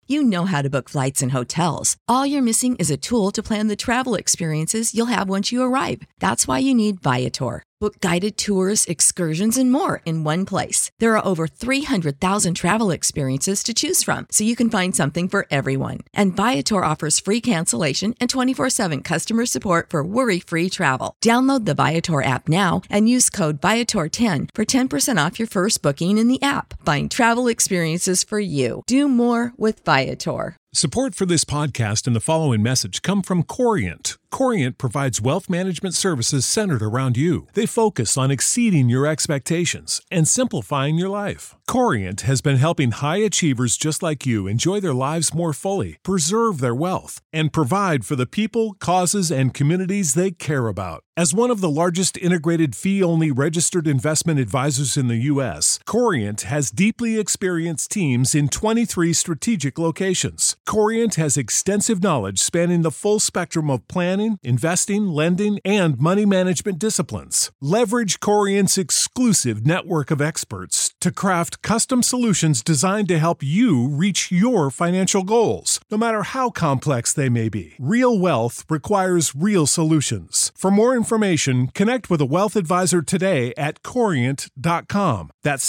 You know how to book flights and hotels. All you're missing is a tool to plan the travel experiences you'll have once you arrive. That's why you need Viator. Book guided tours, excursions, and more in one place. There are over 300,000 travel experiences to choose from, so you can find something for everyone. And Viator offers free cancellation and 24/7 customer support for worry-free travel. Download the Viator app now and use code Viator10 for 10% off your first booking in the app. Find travel experiences for you. Do more with Viator. Support for this podcast and the following message come from Corient. Corient provides wealth management services centered around you. They focus on exceeding your expectations and simplifying your life. Corient has been helping high achievers just like you enjoy their lives more fully, preserve their wealth, and provide for the people, causes, and communities they care about. As one of the largest integrated fee-only registered investment advisors in the U.S., Corient has deeply experienced teams in 23 strategic locations. Corient has extensive knowledge spanning the full spectrum of planning, investing, lending, and money management disciplines. Leverage Corient's exclusive network of experts to craft custom solutions designed to help you reach your financial goals, no matter how complex they may be. Real wealth requires real solutions. For more information, connect with a wealth advisor today at Corient.com. That's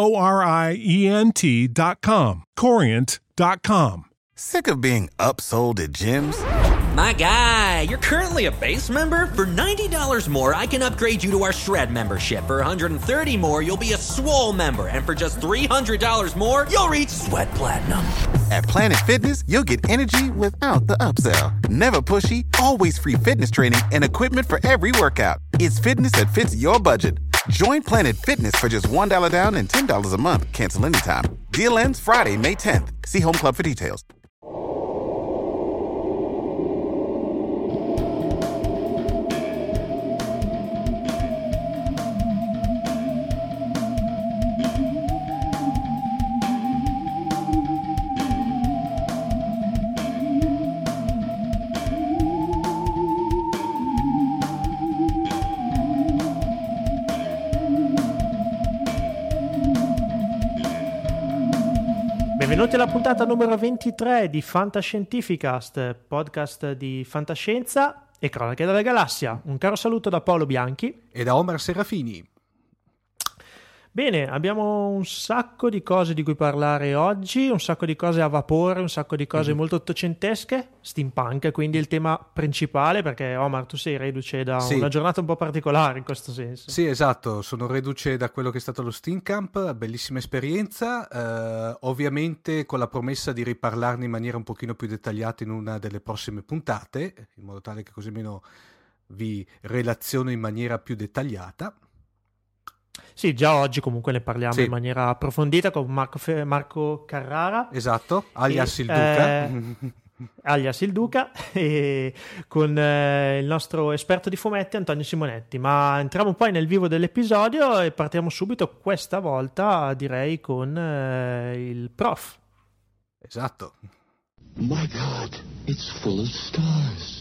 Corient.com. Corient.com. Sick of being upsold at gyms? My guy, you're currently a base member. For $90 more, I can upgrade you to our Shred membership. For $130 more, you'll be a Swole member. And for just $300 more, you'll reach Sweat Platinum. At Planet Fitness, you'll get energy without the upsell. Never pushy, always free fitness training and equipment for every workout. It's fitness that fits your budget. Join Planet Fitness for just $1 down and $10 a month. Cancel anytime. Deal ends Friday, May 10th. See Home Club for details. Benvenuti alla puntata numero 23 di Fantascientificast, podcast di fantascienza e cronache della galassia. Un caro saluto da Paolo Bianchi e da Omer Serafini. Bene, abbiamo un sacco di cose di cui parlare oggi, un sacco di cose a vapore, un sacco di cose molto ottocentesche, steampunk, quindi il tema principale, perché Omar, tu sei reduce da una giornata un po' particolare in questo senso. Sì, esatto, sono reduce da quello che è stato lo Steamcamp, bellissima esperienza, ovviamente con la promessa di riparlarne in maniera un pochino più dettagliata in una delle prossime puntate, in modo tale che così almeno vi relaziono in maniera più dettagliata. Sì, già oggi comunque ne parliamo in maniera approfondita con Marco Carrara. Esatto, alias il Duca. Alias il Duca e con il nostro esperto di fumetti Antonio Simonetti. Ma entriamo poi nel vivo dell'episodio e partiamo subito, questa volta direi con il prof. Esatto. My God, it's full of stars.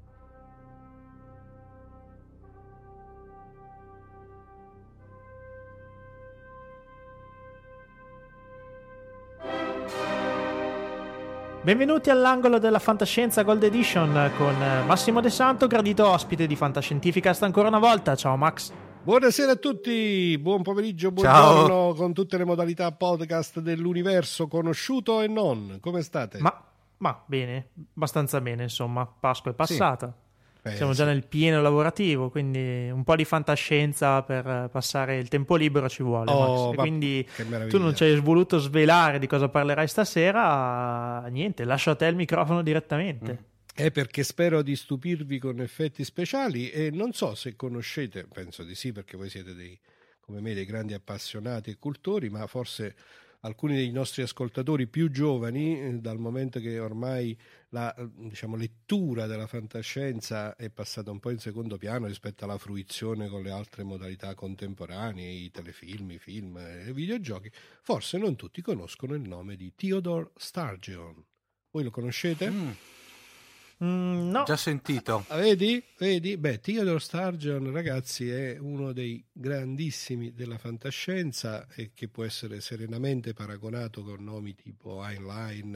Benvenuti all'angolo della fantascienza Gold Edition con Massimo De Santo, gradito ospite di Fantascientificast ancora una volta. Ciao Max. Buonasera a tutti, buon pomeriggio, buongiorno. Ciao. Con tutte le modalità podcast dell'universo conosciuto e non. Come state? Ma bene, abbastanza bene, insomma. Pasqua è passata. Sì. Siamo già nel pieno lavorativo, quindi un po' di fantascienza per passare il tempo libero ci vuole, Max. E quindi tu non ci hai voluto svelare di cosa parlerai stasera, niente, lascio a te il microfono direttamente. È perché spero di stupirvi con effetti speciali e non so se conoscete, penso di sì perché voi siete come me dei grandi appassionati e cultori, ma forse alcuni dei nostri ascoltatori più giovani, dal momento che ormai la lettura della fantascienza è passata un po' in secondo piano rispetto alla fruizione con le altre modalità contemporanee, i telefilm, i film e i videogiochi, forse non tutti conoscono il nome di Theodore Sturgeon. Voi lo conoscete? No. Già sentito. Vedi? Beh, Theodore Sturgeon, ragazzi, è uno dei grandissimi della fantascienza e che può essere serenamente paragonato con nomi tipo Heinlein,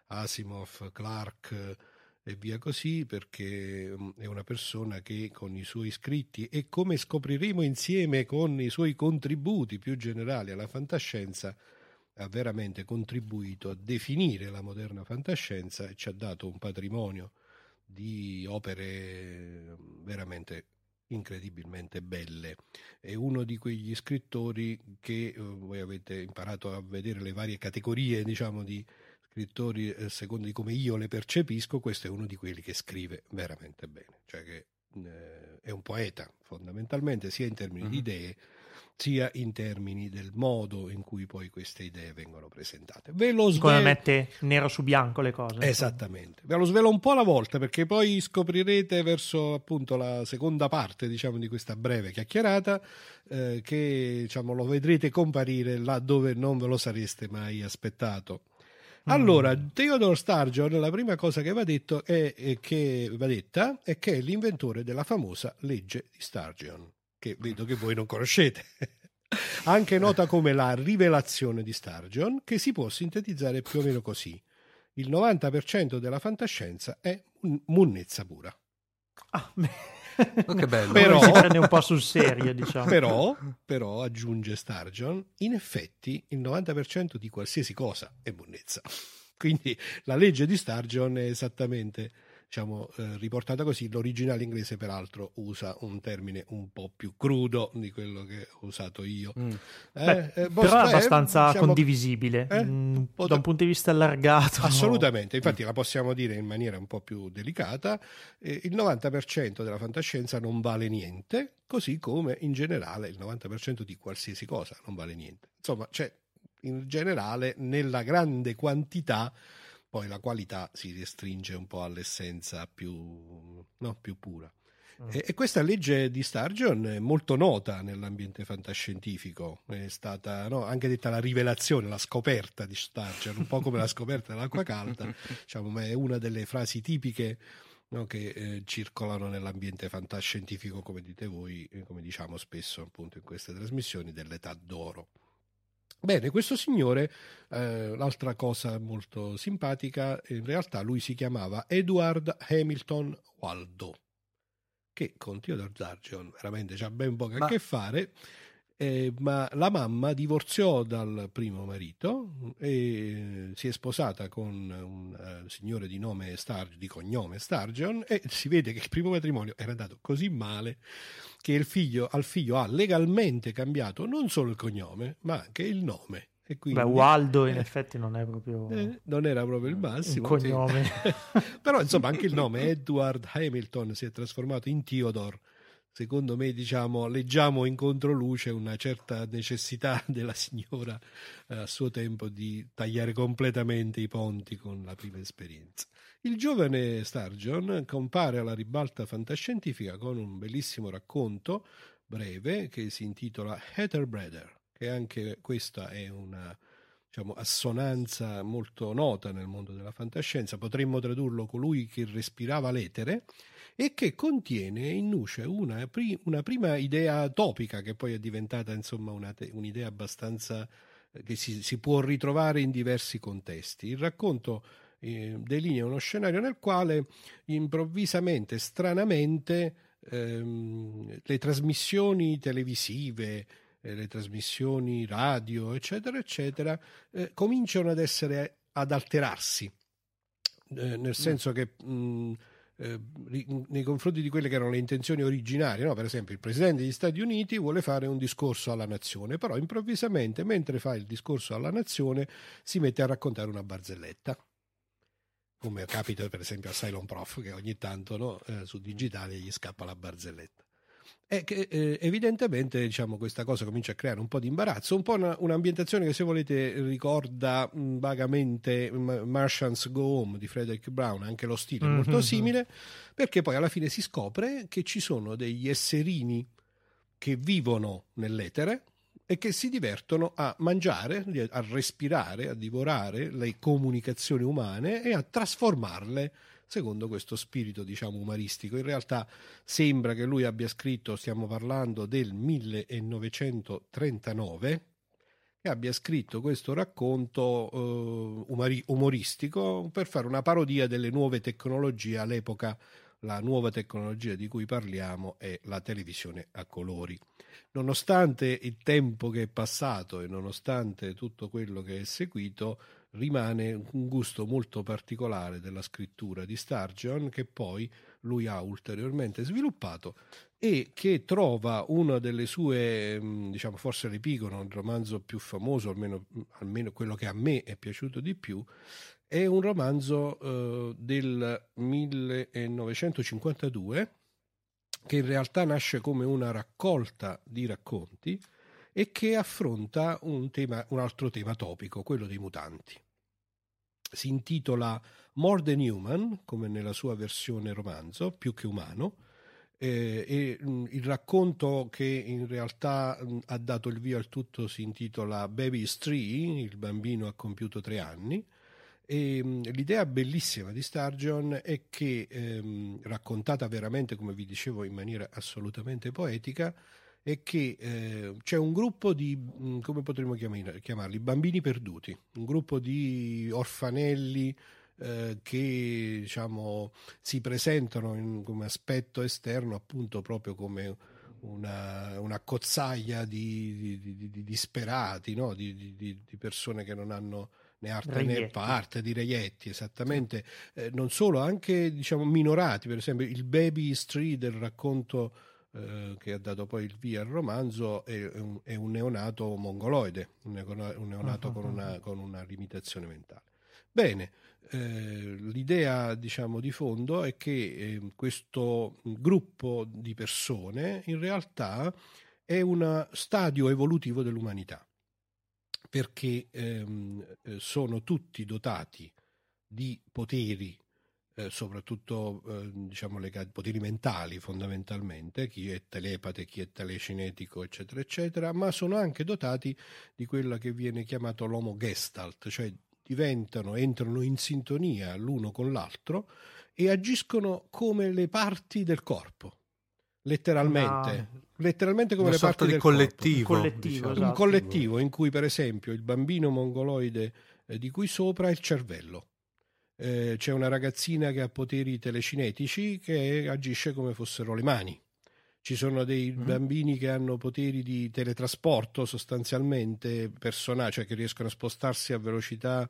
Asimov, Clarke e via così, perché è una persona che con i suoi scritti e, come scopriremo insieme, con i suoi contributi più generali alla fantascienza, ha veramente contribuito a definire la moderna fantascienza e ci ha dato un patrimonio di opere veramente incredibilmente belle. È uno di quegli scrittori che voi avete imparato a vedere le varie categorie, diciamo, di scrittori secondo di come io le percepisco. Questo è uno di quelli che scrive veramente bene, cioè che è un poeta fondamentalmente, sia in termini di idee sia in termini del modo in cui poi queste idee vengono presentate. Ve lo svelo, come mette nero su bianco le cose. Esattamente. Ve lo svelo un po' alla volta, perché poi scoprirete verso appunto la seconda parte, diciamo, di questa breve chiacchierata, che, diciamo, lo vedrete comparire là dove non ve lo sareste mai aspettato. Allora, Theodore Sturgeon, la prima cosa che va detta è che è l'inventore della famosa legge di Sturgeon, che vedo che voi non conoscete, anche nota come la rivelazione di Sturgeon, che si può sintetizzare più o meno così: il 90% della fantascienza è munnezza pura. Che bello. Però si prende un po' sul serio, diciamo. Però aggiunge Sturgeon, in effetti il 90% di qualsiasi cosa è munnezza. Quindi la legge di Sturgeon è esattamente, diciamo, riportata così. L'originale inglese peraltro usa un termine un po' più crudo di quello che ho usato io. Però è abbastanza, diciamo, condivisibile da un punto di vista allargato. Assolutamente, infatti la possiamo dire in maniera un po' più delicata: il 90% della fantascienza non vale niente, così come in generale il 90% di qualsiasi cosa non vale niente. Insomma, c'è in generale, nella grande quantità, poi la qualità si restringe un po' all'essenza più pura. E questa legge di Sturgeon è molto nota nell'ambiente fantascientifico, è stata anche detta la rivelazione, la scoperta di Sturgeon, un po' come la scoperta dell'acqua calda, diciamo, ma è una delle frasi tipiche che circolano nell'ambiente fantascientifico, come dite voi, come diciamo spesso appunto in queste trasmissioni, dell'età d'oro. Bene, questo signore, l'altra cosa molto simpatica, in realtà lui si chiamava Edward Hamilton Waldo, che con Theodore Sturgeon veramente c'ha ben poco a che fare, ma la mamma divorziò dal primo marito e si è sposata con un signore di nome di cognome Sturgeon, e si vede che il primo matrimonio era andato così male che al figlio ha legalmente cambiato non solo il cognome ma anche il nome. E quindi, Waldo in effetti non è proprio non era proprio il massimo un cognome. Però insomma anche il nome Edward Hamilton si è trasformato in Theodore. Secondo me, diciamo, leggiamo in controluce una certa necessità della signora a suo tempo di tagliare completamente i ponti con la prima esperienza. Il giovane Sturgeon compare alla ribalta fantascientifica con un bellissimo racconto breve che si intitola Heather Brother, che anche questa è una, diciamo, assonanza molto nota nel mondo della fantascienza. Potremmo tradurlo colui che respirava l'etere, e che contiene in nuce una prima idea topica che poi è diventata, insomma, un'idea abbastanza che si può ritrovare in diversi contesti. Il racconto delinea uno scenario nel quale improvvisamente, stranamente, le trasmissioni televisive, le trasmissioni radio, eccetera, eccetera, cominciano ad alterarsi, nel senso che nei confronti di quelle che erano le intenzioni originarie, per esempio il presidente degli Stati Uniti vuole fare un discorso alla nazione, però improvvisamente, mentre fa il discorso alla nazione, si mette a raccontare una barzelletta, come capita per esempio a Cylon Prof, che ogni tanto su digitale gli scappa la barzelletta. E che evidentemente, diciamo, questa cosa comincia a creare un po' di imbarazzo, un po' un'ambientazione che, se volete, ricorda vagamente Martians Go Home di Frederick Brown, anche lo stile è molto simile, perché poi alla fine si scopre che ci sono degli esserini che vivono nell'etere e che si divertono a mangiare, a respirare, a divorare le comunicazioni umane e a trasformarle secondo questo spirito, diciamo, umoristico. In realtà sembra che lui abbia scritto, stiamo parlando del 1939, che abbia scritto questo racconto umoristico per fare una parodia delle nuove tecnologie. All'epoca la nuova tecnologia di cui parliamo è la televisione a colori. Nonostante il tempo che è passato e nonostante tutto quello che è seguito, rimane un gusto molto particolare della scrittura di Sturgeon, che poi lui ha ulteriormente sviluppato e che trova una delle sue, diciamo, forse l'epigono, il romanzo più famoso, almeno quello che a me è piaciuto di più, è un romanzo del 1952 che in realtà nasce come una raccolta di racconti e che affronta un altro tema topico, quello dei mutanti. Si intitola More Than Human, come nella sua versione romanzo, più che umano, e il racconto che in realtà ha dato il via al tutto si intitola Baby is 3, il bambino ha compiuto 3 anni, e l'idea bellissima di Sturgeon è che, raccontata veramente, come vi dicevo, in maniera assolutamente poetica, è che c'è un gruppo di, come potremmo chiamarli, bambini perduti, un gruppo di orfanelli che, diciamo, si presentano come aspetto esterno appunto proprio come una cozzaglia di disperati, no? di persone che non hanno né arte né parte, di reietti, esattamente. Non solo, anche, diciamo, minorati. Per esempio il Baby is 3 del racconto che ha dato poi il via al romanzo è un neonato mongoloide, un neonato con una limitazione mentale. Bene, l'idea, diciamo, di fondo è che questo gruppo di persone in realtà è un stadio evolutivo dell'umanità, perché sono tutti dotati di poteri, soprattutto diciamo legati, poteri mentali fondamentalmente, chi è telepate, chi è telecinetico, eccetera eccetera, ma sono anche dotati di quella che viene chiamato l'homo gestalt, cioè entrano in sintonia l'uno con l'altro e agiscono come le parti del corpo, letteralmente come le parti del collettivo, corpo. Esatto. Un collettivo in cui, per esempio, il bambino mongoloide di cui sopra è il cervello. C'è una ragazzina che ha poteri telecinetici che agisce come fossero le mani. Ci sono dei bambini che hanno poteri di teletrasporto, sostanzialmente personali, cioè che riescono a spostarsi a velocità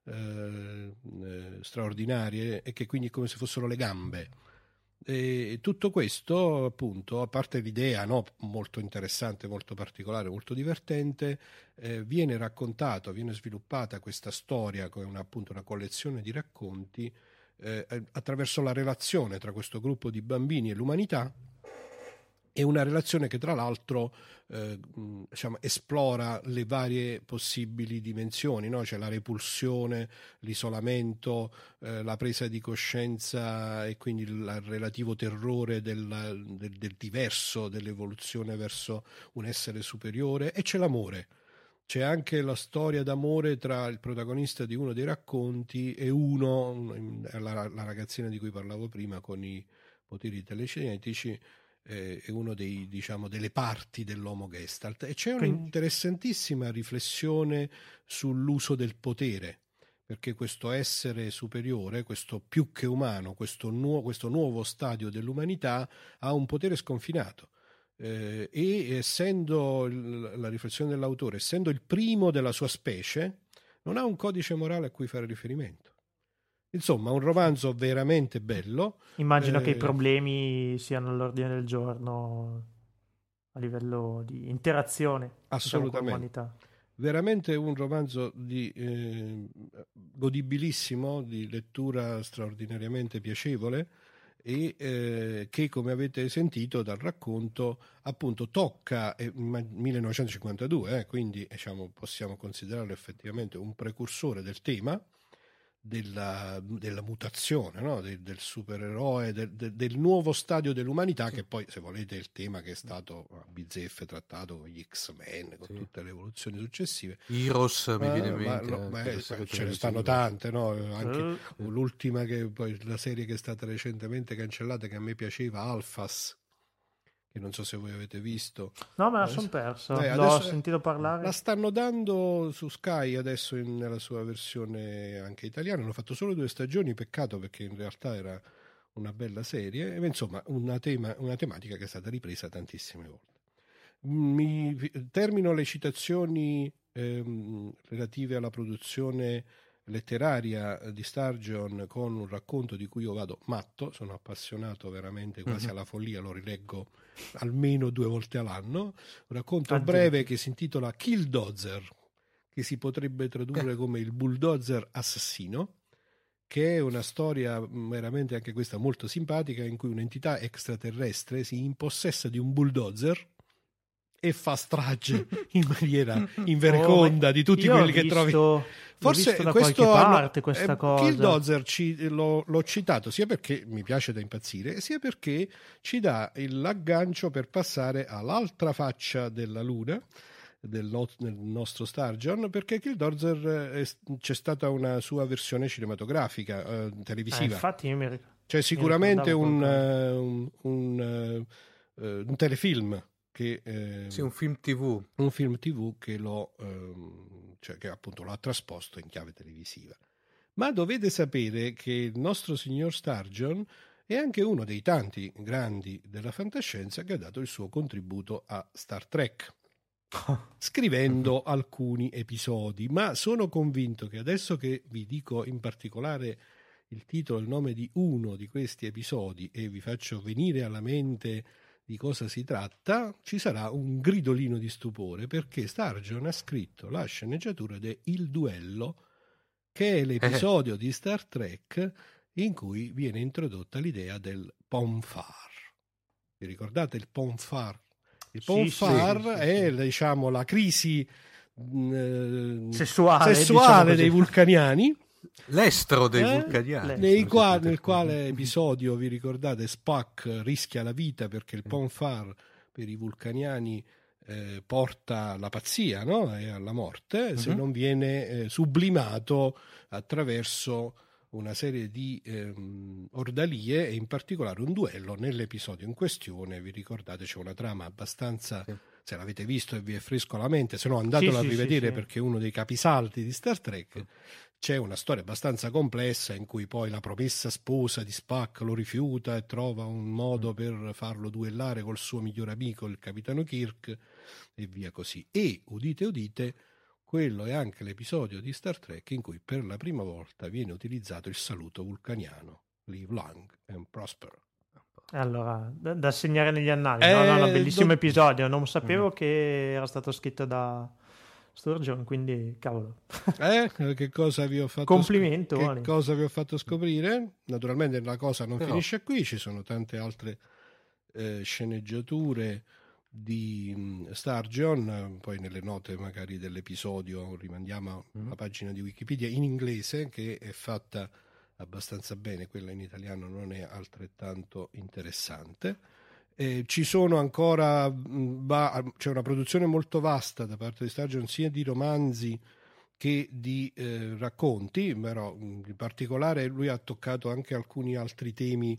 straordinarie e che quindi è come se fossero le gambe. E tutto questo, appunto, a parte l'idea, no, molto interessante, molto particolare, molto divertente, viene raccontato, viene sviluppata questa storia come appunto una collezione di racconti attraverso la relazione tra questo gruppo di bambini e l'umanità. È una relazione che tra l'altro diciamo, esplora le varie possibili dimensioni, no? C'è la repulsione, l'isolamento, la presa di coscienza e quindi il relativo terrore del diverso, dell'evoluzione verso un essere superiore, e c'è l'amore. C'è anche la storia d'amore tra il protagonista di uno dei racconti e la ragazzina di cui parlavo prima con i poteri telecinetici, è uno dei, diciamo, delle parti dell'homo gestalt, e c'è un'interessantissima riflessione sull'uso del potere, perché questo essere superiore, questo più che umano, questo nuovo stadio dell'umanità ha un potere sconfinato, e essendo la riflessione dell'autore, essendo il primo della sua specie, non ha un codice morale a cui fare riferimento. Insomma, un romanzo veramente bello. Immagino che i problemi siano all'ordine del giorno a livello di interazione, diciamo, con l'umanità. Veramente un romanzo godibilissimo, di lettura straordinariamente piacevole e che, come avete sentito dal racconto, appunto tocca 1952, quindi diciamo, possiamo considerarlo effettivamente un precursore del tema della mutazione, no? del supereroe, del nuovo stadio dell'umanità, che poi, se volete, è il tema che è stato a bizzeffe trattato con gli X-Men, con tutte le evoluzioni successive. Heroes mi viene in mente, ce ne stanno tante, no? Anche l'ultima, che poi la serie che è stata recentemente cancellata, che a me piaceva, Alphas, che non so se voi avete visto. No, me la sono perso, l'ho sentito parlare. La stanno dando su Sky adesso nella sua versione anche italiana. Hanno fatto solo 2 stagioni, peccato, perché in realtà era una bella serie. Insomma, una tematica che è stata ripresa tantissime volte. Termino le citazioni relative alla produzione letteraria di Sturgeon con un racconto di cui io vado matto, sono appassionato veramente quasi alla follia, lo rileggo almeno 2 volte all'anno, un racconto breve che si intitola Killdozer, che si potrebbe tradurre come il bulldozer assassino, che è una storia veramente anche questa molto simpatica, in cui un'entità extraterrestre si impossessa di un bulldozer e fa strage in maniera invereconda di tutti quelli che trovi. Forse da qualche parte questa cosa. Killdozer l'ho citato sia perché mi piace da impazzire, sia perché ci dà l'aggancio per passare all'altra faccia della luna del nostro Sturgeon, perché Killdozer c'è stata una sua versione cinematografica televisiva. Infatti io mi ricordo. C'è sicuramente un telefilm che un film TV che che appunto lo ha trasposto in chiave televisiva. Ma dovete sapere che il nostro signor Sturgeon è anche uno dei tanti grandi della fantascienza che ha dato il suo contributo a Star Trek, scrivendo alcuni episodi. Ma sono convinto che adesso che vi dico in particolare il titolo e il nome di uno di questi episodi e vi faccio venire alla mente di cosa si tratta, ci sarà un gridolino di stupore, perché Sturgeon ha scritto la sceneggiatura di Il Duello, che è l'episodio di Star Trek in cui viene introdotta l'idea del Pon-farr. Vi ricordate il Pon-farr? Il Pon-farr è diciamo la crisi sessuale diciamo dei vulcaniani. L'estro dei vulcaniani. Nel quale episodio, vi ricordate, Spock rischia la vita perché il Pon-farr per i vulcaniani porta alla pazzia, no? E alla morte, se non viene sublimato attraverso una serie di ordalie e in particolare un duello. Nell'episodio in questione, vi ricordate, c'è una trama abbastanza... Se l'avete visto e vi è fresco alla mente, se no andatelo a rivedere perché è uno dei capisaldi di Star Trek. C'è una storia abbastanza complessa in cui poi la promessa sposa di Spock lo rifiuta e trova un modo per farlo duellare col suo migliore amico, il capitano Kirk, e via così. E, udite udite, quello è anche l'episodio di Star Trek in cui per la prima volta viene utilizzato il saluto vulcaniano, Live long and prosper. Allora, da segnare negli annali. No, bellissimo episodio. Non sapevo che era stato scritto da Sturgeon, quindi cavolo. Che cosa vi ho fatto complimento, che cosa vi ho fatto scoprire? Naturalmente la cosa non finisce qui, ci sono tante altre sceneggiature di Sturgeon, poi nelle note magari dell'episodio rimandiamo alla pagina di Wikipedia in inglese, che è fatta abbastanza bene, quella in italiano non è altrettanto interessante. Ci sono ancora c'è una produzione molto vasta da parte di Sturgeon, sia di romanzi che di racconti, però in particolare lui ha toccato anche alcuni altri temi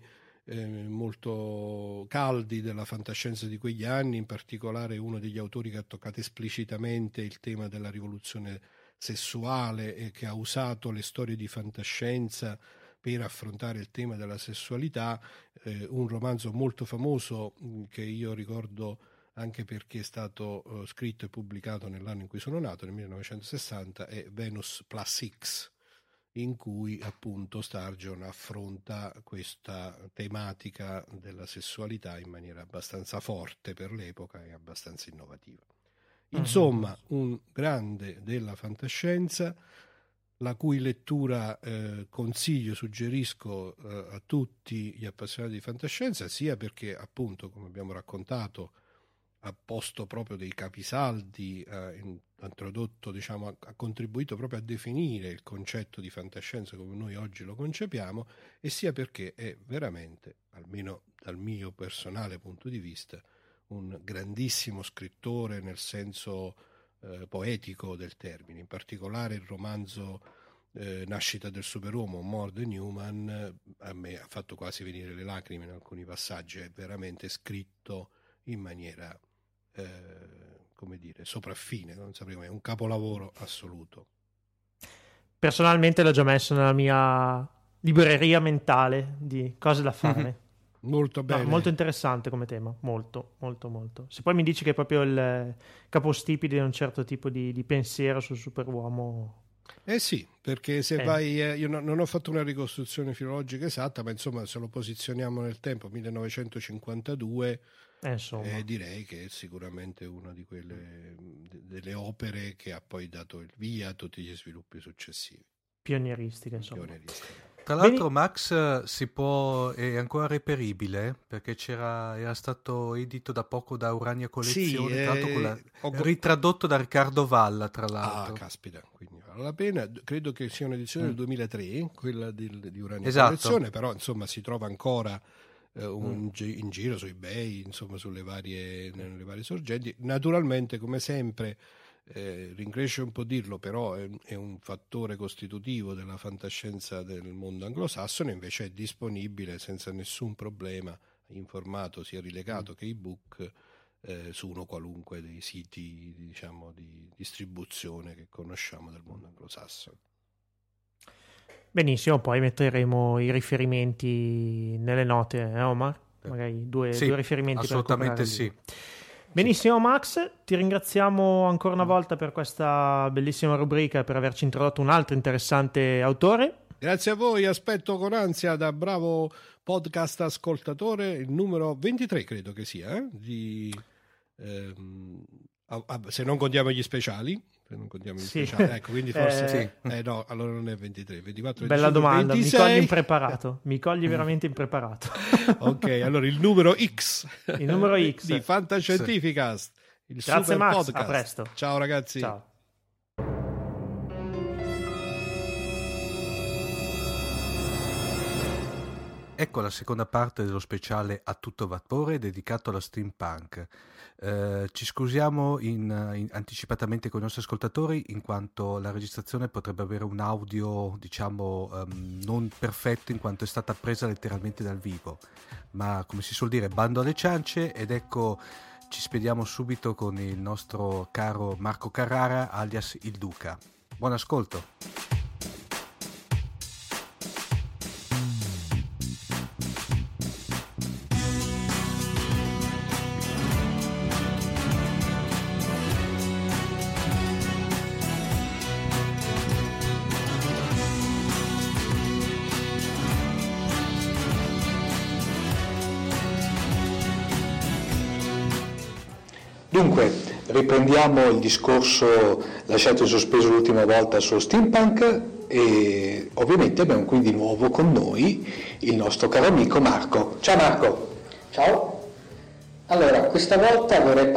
molto caldi della fantascienza di quegli anni, in particolare uno degli autori che ha toccato esplicitamente il tema della rivoluzione sessuale e che ha usato le storie di fantascienza per affrontare il tema della sessualità, un romanzo molto famoso che io ricordo anche perché è stato scritto e pubblicato nell'anno in cui sono nato, nel 1960, è Venus Plus X, in cui appunto Sturgeon affronta questa tematica della sessualità in maniera abbastanza forte per l'epoca e abbastanza innovativa. Insomma, un grande della fantascienza, la cui lettura consiglio, suggerisco a tutti gli appassionati di fantascienza, sia perché appunto, come abbiamo raccontato, ha posto proprio dei capisaldi, ha introdotto, diciamo, ha contribuito proprio a definire il concetto di fantascienza come noi oggi lo concepiamo, e sia perché è veramente, almeno dal mio personale punto di vista, un grandissimo scrittore nel senso poetico del termine. In particolare il romanzo Nascita del superuomo, More Than Human, a me ha fatto quasi venire le lacrime in alcuni passaggi. È veramente scritto in maniera come dire, sopraffine, non sapremo, è un capolavoro assoluto. Personalmente l'ho già messo nella mia libreria mentale di cose da fare. Molto bene. No, molto interessante come tema, molto, molto, molto. Se poi mi dici che è proprio il capostipite di un certo tipo di pensiero sul superuomo... Sì, perché se vai... io non ho fatto una ricostruzione filologica esatta, ma insomma se lo posizioniamo nel tempo, 1952... direi che è sicuramente una di quelle delle opere che ha poi dato il via a tutti gli sviluppi successivi. Pionieristiche, insomma. Tra l'altro Max è ancora reperibile perché era stato edito da poco da Urania Collezione, tra l'altro ritradotto da Riccardo Valla, tra l'altro. Caspita, quindi vale la pena. Credo che sia un'edizione del 2003, quella di Urania Collezione, però insomma si trova ancora in giro su eBay, insomma nelle varie sorgenti. Naturalmente, come sempre, rincresce un po' dirlo, però è un fattore costitutivo della fantascienza del mondo anglosassone, invece è disponibile senza nessun problema in formato sia rilegato che ebook su uno qualunque dei siti, diciamo, di distribuzione che conosciamo del mondo anglosassone. Benissimo, poi metteremo i riferimenti nelle note, Omar? Magari due riferimenti. Assolutamente sì. Benissimo Max, ti ringraziamo ancora una volta per questa bellissima rubrica e per averci introdotto un altro interessante autore. Grazie a voi, aspetto con ansia da bravo podcast ascoltatore il numero 23 credo che sia, se non contiamo gli speciali. Ecco, quindi forse no, allora non è 23, 24, bella 25, domanda, 26. Mi cogli impreparato, mi cogli veramente impreparato. Ok, allora il numero X di Fantascientificast, il Grazie super Max, podcast. A presto. Ciao ragazzi. Ciao. Ecco la seconda parte dello speciale A tutto vapore dedicato alla steampunk. Ci scusiamo anticipatamente con i nostri ascoltatori in quanto la registrazione potrebbe avere un audio, diciamo, non perfetto in quanto è stata presa letteralmente dal vivo, ma come si suol dire, bando alle ciance, ed ecco ci spediamo subito con il nostro caro Marco Carrara alias il Duca. Buon ascolto. Dunque, riprendiamo il discorso lasciato in sospeso l'ultima volta sullo steampunk e ovviamente abbiamo qui di nuovo con noi il nostro caro amico Marco. Ciao Marco! Ciao! Allora, questa volta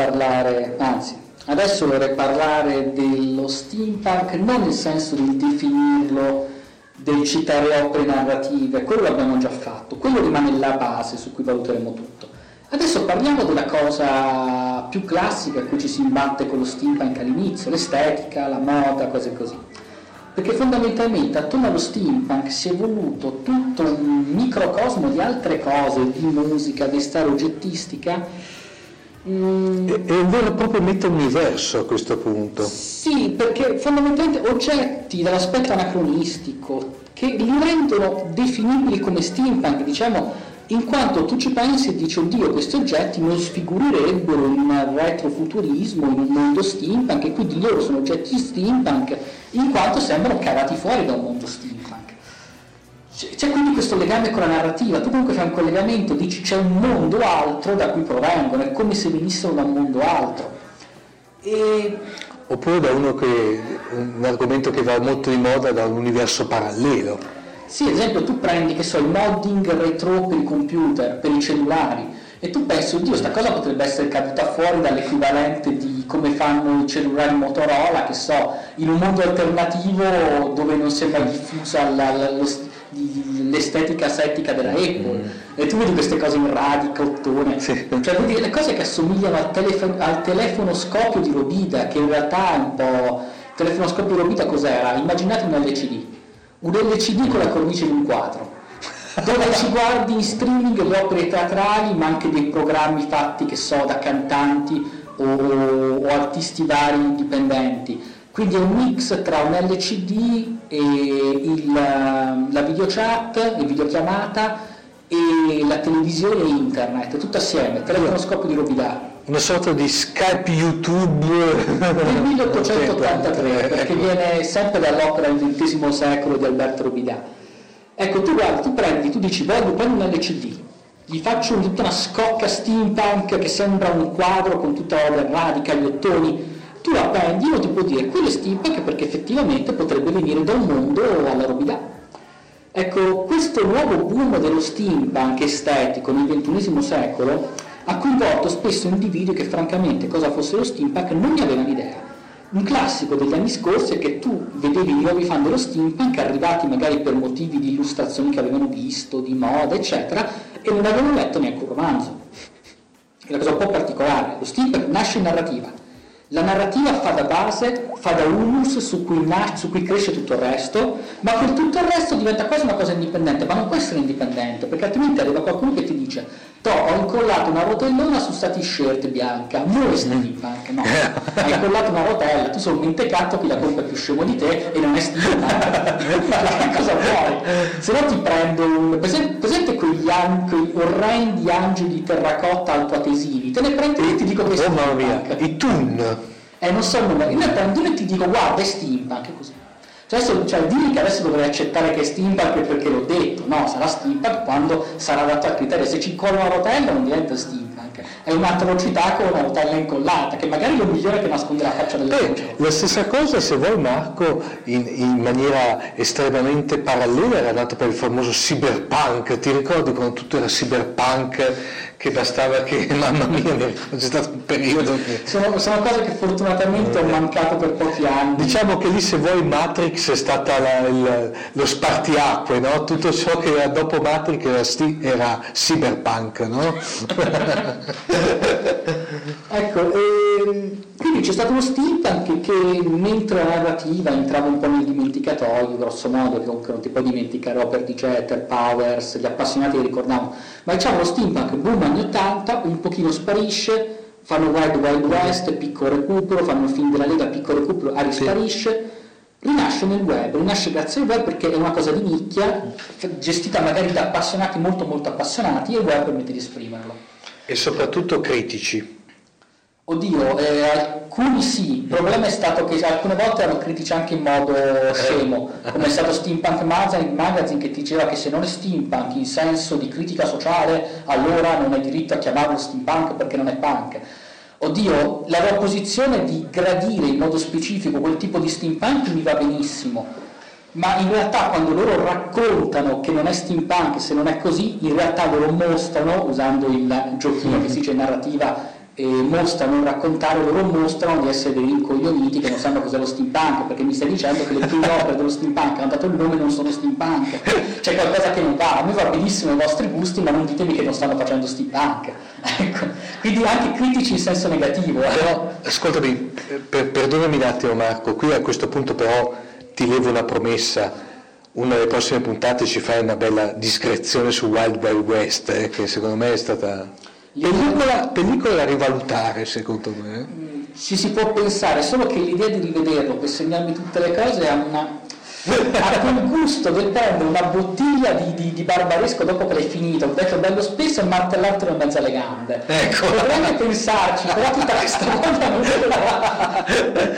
adesso vorrei parlare dello steampunk non nel senso di definirlo, del citare opere narrative, quello l'abbiamo già fatto, quello rimane la base su cui valuteremo tutto. Adesso parliamo della cosa più classica a cui ci si imbatte con lo steampunk all'inizio, l'estetica, la moda, cose così. Perché fondamentalmente attorno allo steampunk si è evoluto tutto un microcosmo di altre cose, di musica, di storia oggettistica. È un vero e proprio meta-universo a questo punto. Sì, perché fondamentalmente oggetti dall'aspetto anacronistico che li rendono definibili come steampunk, diciamo, in quanto tu ci pensi e dici oddio, questi oggetti non sfigurirebbero in un retrofuturismo, in un mondo steampunk, e quindi loro sono oggetti steampunk in quanto sembrano cavati fuori da un mondo steampunk. C'è quindi questo legame con la narrativa, tu comunque fai un collegamento, dici c'è un mondo altro da cui provengono, è come se venissero da un mondo altro. Oppure da un argomento che va molto di moda, da un universo parallelo. Sì, ad esempio tu prendi, il modding retro per i computer, per i cellulari, e tu pensi, oddio, sta cosa potrebbe essere caduta fuori dall'equivalente di come fanno i cellulari Motorola, che so, in un mondo alternativo dove non sembra diffusa l'estetica asettica della Apple. E tu vedi queste cose in radica, ottone, cioè vedi le cose che assomigliano al telefonoscopio di Robida, che in realtà è un po'... Il telefonoscopio di Robida cos'era? Immaginate un LCD con la cornice di un quadro. dove ci guardi in streaming le opere teatrali, ma anche dei programmi fatti, che so, da cantanti o artisti vari indipendenti. Quindi è un mix tra un LCD e la videochat, la videochiamata e la televisione e internet, tutto assieme, telefonoscopio di Robidà. Una sorta di Skype YouTube del 1883, perché viene sempre dall'opera del XX secolo di Alberto Robidà. Ecco, tu guardi, tu dici, prendo un LCD, gli faccio tutta una scocca steampunk che sembra un quadro con tutta la roba radica, gli ottoni, tu appendi, uno ti può dire, quello è steampunk perché effettivamente potrebbe venire da un mondo alla Robidà. Ecco, questo nuovo boom dello steampunk estetico nel XXI secolo ha coinvolto spesso individui che francamente cosa fosse lo steampunk non ne avevano idea. Un classico degli anni scorsi è che tu vedevi i nuovi fan dello steampunk arrivati magari per motivi di illustrazioni che avevano visto, di moda, eccetera, e non avevano letto neanche un romanzo. È una cosa un po' particolare. Lo steampunk nasce in narrativa. La narrativa fa da base, fa da humus su cui cresce tutto il resto, ma quel tutto il resto diventa quasi una cosa indipendente, ma non può essere indipendente, perché altrimenti arriva qualcuno che ti dice ho incollato una rotellona su sta t-shirt bianca, non è steampunk, no, hai incollato una rotella, tu sei un mentecato, chi la compra è più scemo di te e non è steampunk. Che cosa vuoi? Se no ti prendo presente quegli orrendi angeli di terracotta altoatesivi, te ne prendo e ti dico che è steampunk. Mamma mia, i Toon. Non so il numero, io ne prendo uno e ti dico guarda è steampunk, così. Dimmi che adesso dovrei accettare che è steampunk perché l'ho detto, no, sarà steampunk quando sarà adatto al criterio, se ci incolla una rotella non diventa steampunk, è un'atrocità con una rotella incollata, che magari è lo migliore che nasconde la faccia del luce. La stessa cosa, se vuoi Marco, in maniera estremamente parallela era dato per il famoso cyberpunk, ti ricordi quando tutto era cyberpunk? Che bastava che, mamma mia, c'è stato un periodo che... Sono cose che fortunatamente ho mancato per pochi anni. Diciamo che lì, se vuoi, Matrix è stata lo spartiacque, no? Tutto ciò che era dopo Matrix era cyberpunk, no? Ecco, quindi c'è stato uno steampunk che mentre la narrativa entrava un po' nel dimenticatoio, grosso modo, che comunque non ti puoi dimenticare opere di Jeter, Powers, gli appassionati li ricordiamo, ma diciamo lo steampunk boom anni 80, un pochino sparisce, fanno Wild Wild West, piccolo recupero, fanno il film della Lega, piccolo recupero, risparisce, rinasce nel web, rinasce grazie al web perché è una cosa di nicchia, gestita magari da appassionati molto molto appassionati, e il web permette di esprimerlo. E soprattutto critici. Oddio, alcuni sì, il problema è stato che alcune volte erano critici anche in modo scemo, come è stato Steampunk Magazine che diceva che se non è steampunk in senso di critica sociale allora non hai diritto a chiamarlo steampunk perché non è punk. Oddio, la loro posizione di gradire in modo specifico quel tipo di steampunk mi va benissimo, ma in realtà quando loro raccontano che non è steampunk, se non è così, in realtà loro mostrano, usando il giochino che si dice narrativa, mostrano, raccontare, loro mostrano di essere dei rincoglioniti che non sanno cos'è lo steampunk, perché mi stai dicendo che le prime opere dello steampunk hanno dato il nome e non sono steampunk, c'è qualcosa che non va. A me va benissimo i vostri gusti, ma non ditemi che non stanno facendo steampunk. Ecco, quindi anche critici in senso negativo. Però, ascoltami, perdonami un attimo Marco, qui a questo punto però ti levo una promessa. Una delle prossime puntate ci fai una bella discrezione su Wild Wild West, che secondo me è stata pellicola da rivalutare, secondo me. Ci si può pensare, solo che l'idea di rivederlo per segnarmi tutte le cose ha quel gusto del prendere una bottiglia di barbaresco dopo che l'hai finito, detto bello spesso, e martellartelo in mezzo alle gambe. Ecco. Potrei pensarci, però tutta questa volta non ce la.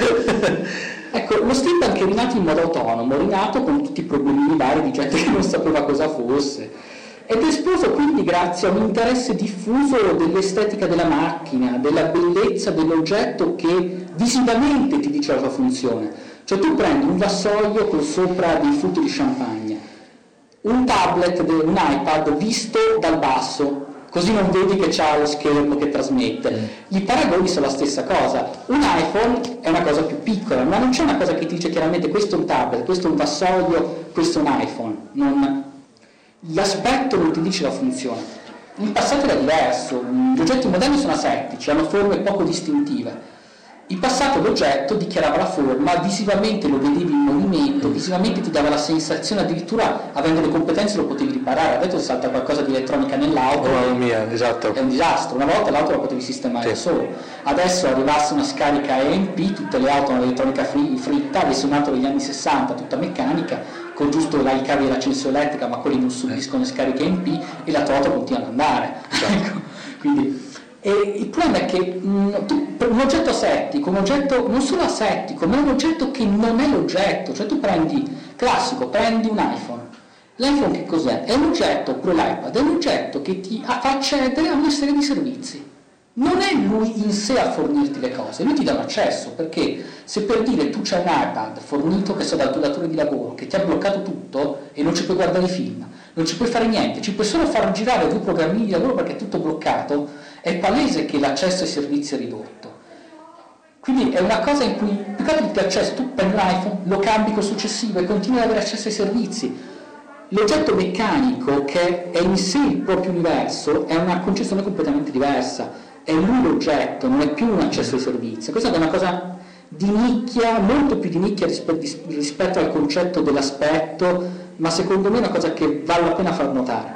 Ecco, lo steampunk è rinato in modo autonomo, rinato con tutti i problemini vari di gente che non sapeva cosa fosse. Ed è esploso quindi grazie a un interesse diffuso dell'estetica della macchina, della bellezza dell'oggetto che visivamente ti dice la sua funzione. Cioè tu prendi un vassoio con sopra dei frutti di champagne, un tablet, un iPad visto dal basso, così non vedi che c'ha lo schermo che trasmette. I paragoni sono la stessa cosa. Un iPhone è una cosa più piccola, ma non c'è una cosa che ti dice chiaramente questo è un tablet, questo è un vassoio, questo è un iPhone. L'aspetto non ti dice la funzione. In passato era diverso, gli oggetti moderni sono asettici, hanno forme poco distintive. In passato l'oggetto dichiarava la forma, visivamente lo vedevi in movimento, visivamente ti dava la sensazione, addirittura avendo le competenze lo potevi imparare. Adesso salta qualcosa di elettronica nell'auto, mamma mia, esatto, è un disastro. Una volta l'auto la potevi sistemare da solo, adesso arrivasse una scarica EMP, tutte le auto hanno l'elettronica fritta, avessi un'auto degli anni 60 tutta meccanica, con giusto i cavi dell'accensione elettrica, ma quelli non subiscono scariche EMP e la tua auto continua ad andare. Ecco. Quindi il problema è che un oggetto asettico, un oggetto non solo asettico, ma è un oggetto che non è l'oggetto. Cioè tu prendi un iPhone. L'iPhone che cos'è? È un oggetto, oppure l'iPad, è un oggetto che ti fa accedere a una serie di servizi. Non è lui in sé a fornirti le cose, lui ti dà un accesso, perché se per dire tu c'hai un iPad fornito che dal tuo datore di lavoro che ti ha bloccato tutto e non ci puoi guardare i film, non ci puoi fare niente, ci puoi solo far girare 2 programmini di lavoro perché è tutto bloccato, è palese che l'accesso ai servizi è ridotto. Quindi è una cosa in cui più che altro ti accesso, tu prendi un iPhone, lo cambi col successivo e continui ad avere accesso ai servizi. L'oggetto meccanico, che è in sé il proprio universo, è una concezione completamente diversa. È lui l'oggetto, non è più un accesso ai servizi. Questa è una cosa di nicchia, molto più di nicchia rispetto al concetto dell'aspetto, ma secondo me è una cosa che vale la pena far notare.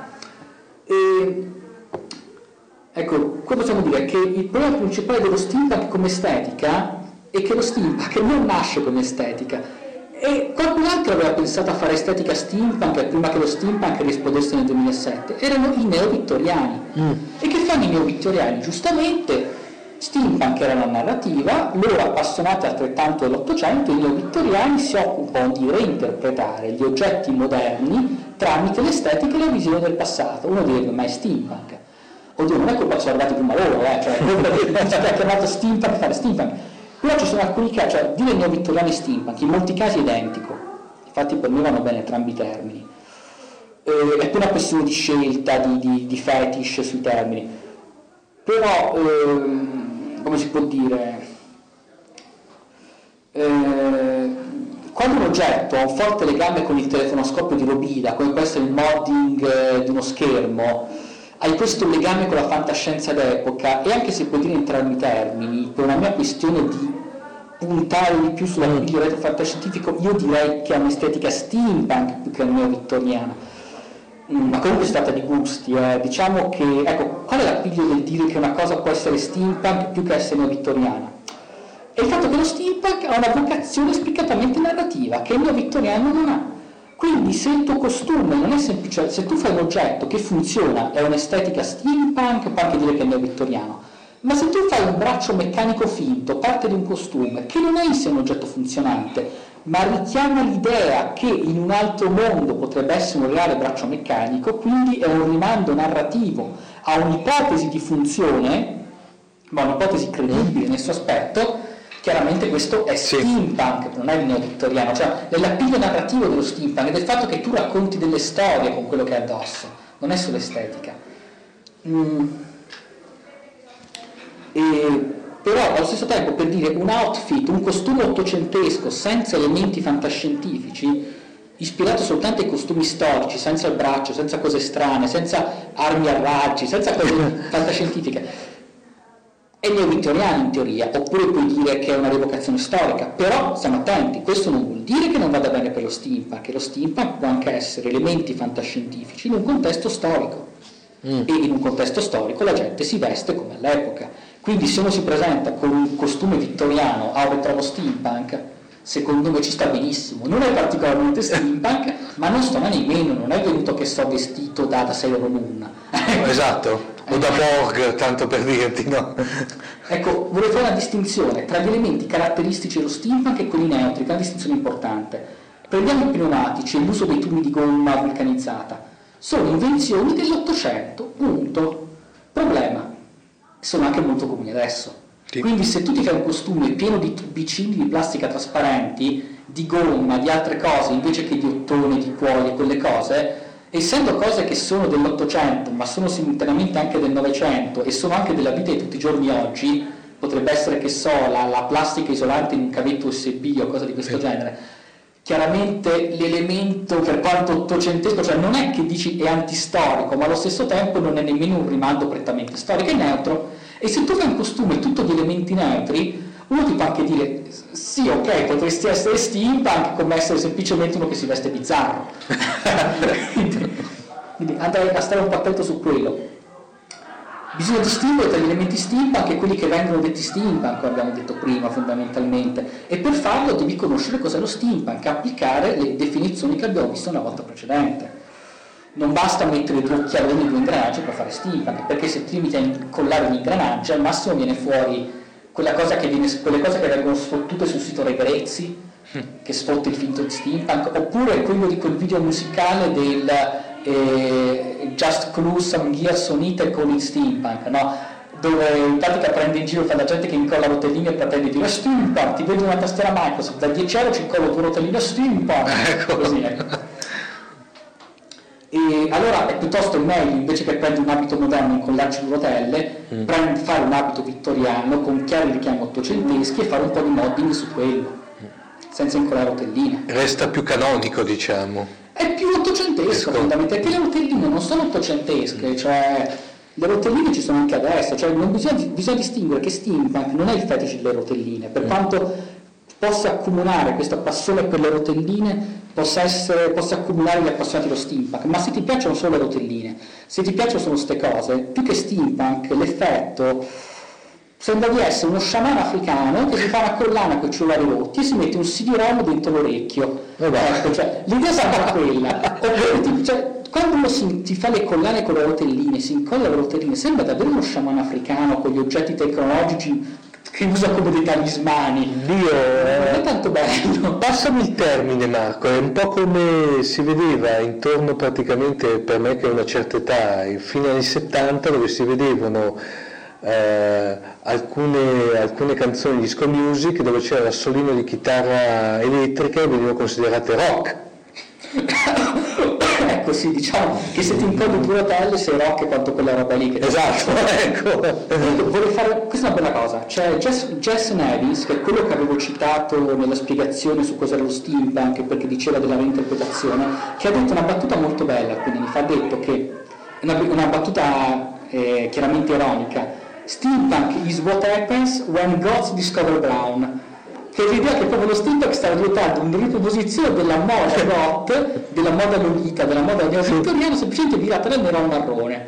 Ecco, cosa possiamo dire? Che il problema principale dello steampunk come estetica è che lo steampunk non nasce come estetica. E qualcun altro aveva pensato a fare estetica steampunk prima che lo steampunk riesplodesse nel 2007. Erano i neo-vittoriani. E che fanno i neo-vittoriani? Giustamente, steampunk era una narrativa, loro appassionati altrettanto dell'Ottocento, i neo-vittoriani si occupano di reinterpretare gli oggetti moderni tramite l'estetica e la visione del passato. Uno direbbe, ma è steampunk? Oddio, non è colpa che sono arrivati prima loro, cioè è colpa che ha chiamato steampunk fare steampunk. Però ci sono alcuni casi, cioè dire neo-vittoriani steampunk, in molti casi è identico, infatti per me vanno bene entrambi i termini. È più una questione di scelta, di fetish sui termini. Però, come si può dire, quando un oggetto ha un forte legame con il telefonoscopio di Robida, come può essere il modding di uno schermo, hai questo legame con la fantascienza d'epoca, e anche se puoi dire entrambi i termini, per una mia questione di puntare di più sull'appiglio retrofantascientifico, io direi che è un'estetica steampunk più che neo-vittoriana. Ma comunque si tratta di gusti, diciamo che, ecco, qual è l'appiglio del dire che una cosa può essere steampunk più che essere neo-vittoriana? È il fatto che lo steampunk ha una vocazione spiccatamente narrativa, che il neo-vittoriano non ha. Quindi se il tuo costume non è semplice, se tu fai un oggetto che funziona, è un'estetica steampunk, puoi anche dire che è neo-vittoriano. Ma se tu fai un braccio meccanico finto, parte di un costume, che non è in sé un oggetto funzionante, ma richiama l'idea che in un altro mondo potrebbe essere un reale braccio meccanico, quindi è un rimando narrativo a un'ipotesi di funzione, ma un'ipotesi credibile nel suo aspetto, chiaramente questo è steampunk, non è il neo-vittoriano, cioè l'appiglio narrativo dello steampunk è del fatto che tu racconti delle storie con quello che è addosso, non è solo estetica. Però allo stesso tempo, per dire, un outfit, un costume ottocentesco senza elementi fantascientifici, ispirato soltanto ai costumi storici, senza il braccio, senza cose strane, senza armi a raggi, senza cose fantascientifiche, è neo-vittoriano in teoria, oppure puoi dire che è una rievocazione storica, però stiamo attenti, questo non vuol dire che non vada bene per lo steampunk, che lo steampunk può anche essere elementi fantascientifici in un contesto storico, e in un contesto storico la gente si veste come all'epoca, quindi se uno si presenta con un costume vittoriano a un ritrovo steampunk, secondo me ci sta benissimo, non è particolarmente steampunk, ma non sta nemmeno, non è venuto che sto vestito da Sailor Moon. Esatto, o da Borg, tanto per dirti, no? Ecco, volevo fare una distinzione tra gli elementi caratteristici dello steampunk e quelli neutri, che è una distinzione importante. Prendiamo i pneumatici e l'uso dei tubi di gomma vulcanizzata. Sono invenzioni dell'Ottocento, punto. Problema, sono anche molto comuni adesso. Sì. Quindi se tu ti fai un costume pieno di tubicini di plastica trasparenti, di gomma, di altre cose, invece che di ottone, di cuoio e quelle cose, essendo cose che sono dell'Ottocento, ma sono simultaneamente anche del Novecento e sono anche della vita di tutti i giorni oggi, potrebbe essere, che so, la plastica isolante in un cavetto USB o cosa di questo genere, chiaramente l'elemento, per quanto ottocentesco, cioè non è che dici è antistorico, ma allo stesso tempo non è nemmeno un rimando prettamente storico, è neutro. E se tu fai un costume tutto di elementi neutri, uno ti può anche dire sì, ok, potresti essere steampunk come essere semplicemente uno che si veste bizzarro. Quindi andrei a stare un po' attento su quello. Bisogna distinguere tra gli elementi steampunk e quelli che vengono detti steampunk, come abbiamo detto prima, fondamentalmente, e per farlo devi conoscere cos'è lo steampunk, applicare le definizioni che abbiamo visto una volta precedente. Non basta mettere 2 occhialoni e 2 ingranaggi per fare steampunk, perché se ti limiti a incollare un ingranaggio, al massimo viene fuori quelle cose che vengono sfottute sul sito Regrezzi, che sfotte il finto di steampunk, oppure quello di quel video musicale del Just Clue Some Gears on It e con il steampunk, no? Dove in pratica prende in giro, fa la gente che incolla rotelline e pretende di dire steampunk, ti vedo una tastiera Microsoft, da 10 euro ci incollo 2 rotelline steampunk, così, ecco. E allora è piuttosto meglio, invece che prendere un abito moderno e incollarci 2 rotelle, fare un abito vittoriano con chiari richiami ottocenteschi e fare un po' di modding su quello, senza incollare rotelline. Resta più canonico, diciamo. È più ottocentesco fondamentalmente, perché le rotelline non sono ottocentesche, cioè le rotelline ci sono anche adesso, cioè non bisogna distinguere che steampunk non è il fetish delle rotelline, per quanto possa accomunare questa passione per le rotelline, possa accomunare gli appassionati dello steampunk, ma se ti piacciono solo le rotelline, se ti piacciono solo queste cose, più che steampunk l'effetto sembra di essere uno sciamano africano che si fa una collana con i cellulari rotti e si mette un CD-ROM dentro l'orecchio. Ecco, cioè, l'idea sarà quella. Oppure, quando uno ti fa le collane con le rotelline, si incolla le rotelline, sembra davvero uno sciamano africano con gli oggetti tecnologici che usa come dei talismani. Non è tanto bello. Passami il termine, Marco, è un po' come si vedeva intorno praticamente, per me che ho una certa età, fino agli anni 70, dove si vedevano alcune canzoni di disco music dove c'era l'assolino di chitarra elettrica e venivano considerate rock. Ecco, sì, diciamo che se ti incolli 2 rotelle sei rock quanto quella roba lì che esatto, ecco. Vorrei fare, questa è una bella cosa, c'è Jess Nevis, che è quello che avevo citato nella spiegazione su cos'era lo steampunk, perché diceva della reinterpretazione, che ha detto una battuta molto bella, quindi ha detto che una battuta chiaramente ironica: steampunk is what happens when gods discover brown, che è l'idea che proprio lo steampunk sta diventando una riproposizione della moda goth, della moda lolita, della moda neovittoriana, semplicemente virata dal nero al marrone.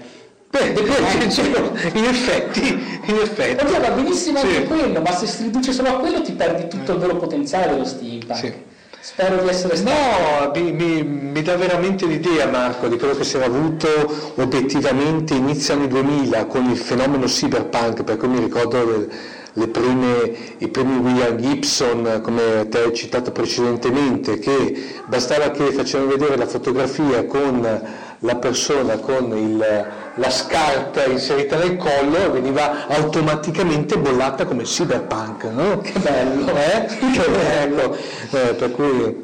In effetti Oddio, va benissimo anche quello, ma se si riduce solo a quello ti perdi tutto il vero potenziale dello steampunk. Sì. Spero di essere stato... No, mi dà veramente l'idea, Marco, di quello che si era avuto obiettivamente inizio anni 2000 con il fenomeno cyberpunk, per cui mi ricordo i primi William Gibson, come te hai citato precedentemente, che bastava che facevano vedere la fotografia con la persona con la scarpa inserita nel collo e veniva automaticamente bollata come cyberpunk, no? Che bello, Che bello. Per cui...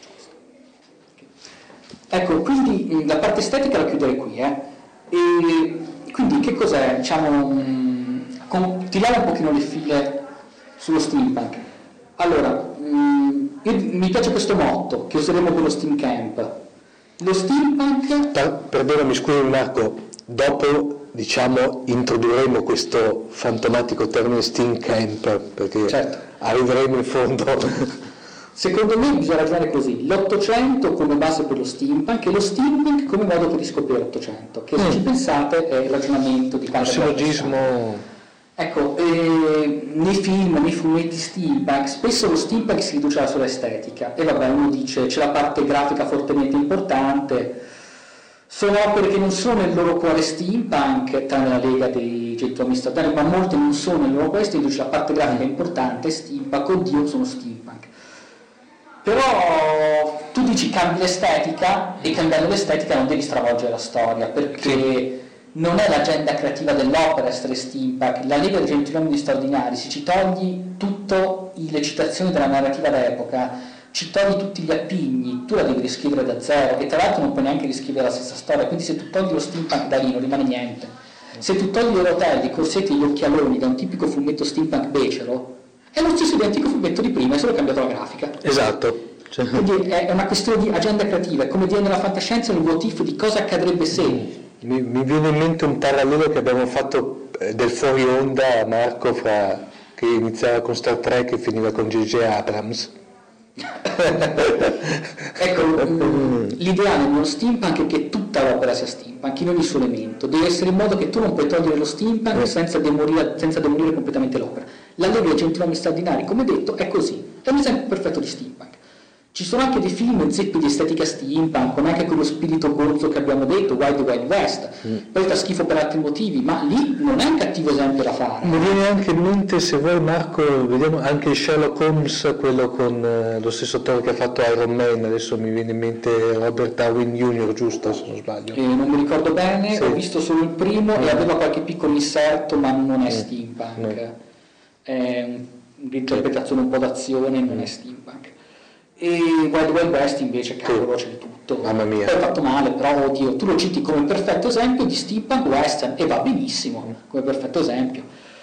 Ecco, quindi la parte estetica la chiuderei qui, E quindi che cos'è? Diciamo, tiriamo un pochino le file sullo steampunk. Allora, mi piace questo motto che useremo con lo Steam Camp. Lo steampunk... Perdonami, scusa Marco, dopo introdurremo questo fantomatico termine Steam Camp, perché certo, arriveremo in fondo. Secondo me bisogna ragionare così: l'Ottocento come base per lo steampunk e lo steampunk come modo per riscoprire l'Ottocento, che se ci pensate è il ragionamento di padre. Sillogismo. Ecco, nei film, nei fumetti steampunk, spesso lo steampunk si riduce alla sola estetica, e vabbè, uno dice c'è la parte grafica fortemente importante, sono opere che non sono nel loro cuore steampunk, tranne la Lega dei Gentiluomini Statali, ma molte non sono nel loro cuore, e dice la parte grafica è importante, steampunk, oddio, sono steampunk. Però tu dici cambi l'estetica, e cambiando l'estetica non devi stravolgere la storia, perché... non è l'agenda creativa dell'opera essere steampunk. La Lega dei Gentiluomini Straordinari, se ci togli tutte le citazioni della narrativa d'epoca, ci togli tutti gli appigli, tu la devi riscrivere da zero, e tra l'altro non puoi neanche riscrivere la stessa storia, quindi se tu togli lo steampunk da lì non rimane niente. Se tu togli le rotelle, i corsetti e gli occhialoni da un tipico fumetto steampunk becero, è lo stesso identico fumetto di prima, è solo cambiato la grafica. Esatto. Quindi è una questione di agenda creativa, è come dire nella fantascienza un what if di cosa accadrebbe se. Mi viene in mente un parallelo che abbiamo fatto del fuori onda, Marco, che iniziava con Star Trek e finiva con J.J. Abrams. Ecco, l'ideale nello steampunk è che tutta l'opera sia steampunk in ogni suo elemento. Deve essere in modo che tu non puoi togliere lo steampunk senza demolire completamente l'opera. L'Allegria e i Gentiluomini Straordinari, come detto, è così, è un esempio perfetto di steampunk. Ci sono anche dei film zeppi di estetica steampunk, con anche quello spirito gonzo che abbiamo detto, Wild Wild West, poi fa schifo per altri motivi, ma lì non è un cattivo esempio da fare. Mi viene anche in mente, se vuoi Marco, vediamo anche Sherlock Holmes, quello con lo stesso attore che ha fatto Iron Man, adesso mi viene in mente Robert Downey Jr., giusto, se non sbaglio? Non mi ricordo bene, sì. Ho visto solo il primo e aveva qualche piccolo inserto, ma non è steampunk, no. È un'interpretazione un po' d'azione, non è steampunk. E Wild Wild West invece, cavolo, c'è di tutto. Mamma mia. Poi è fatto male, però oddio, tu lo citi come perfetto esempio di steampunk western e va benissimo come perfetto esempio.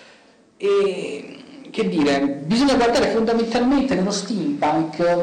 E che dire, bisogna guardare fondamentalmente nello steampunk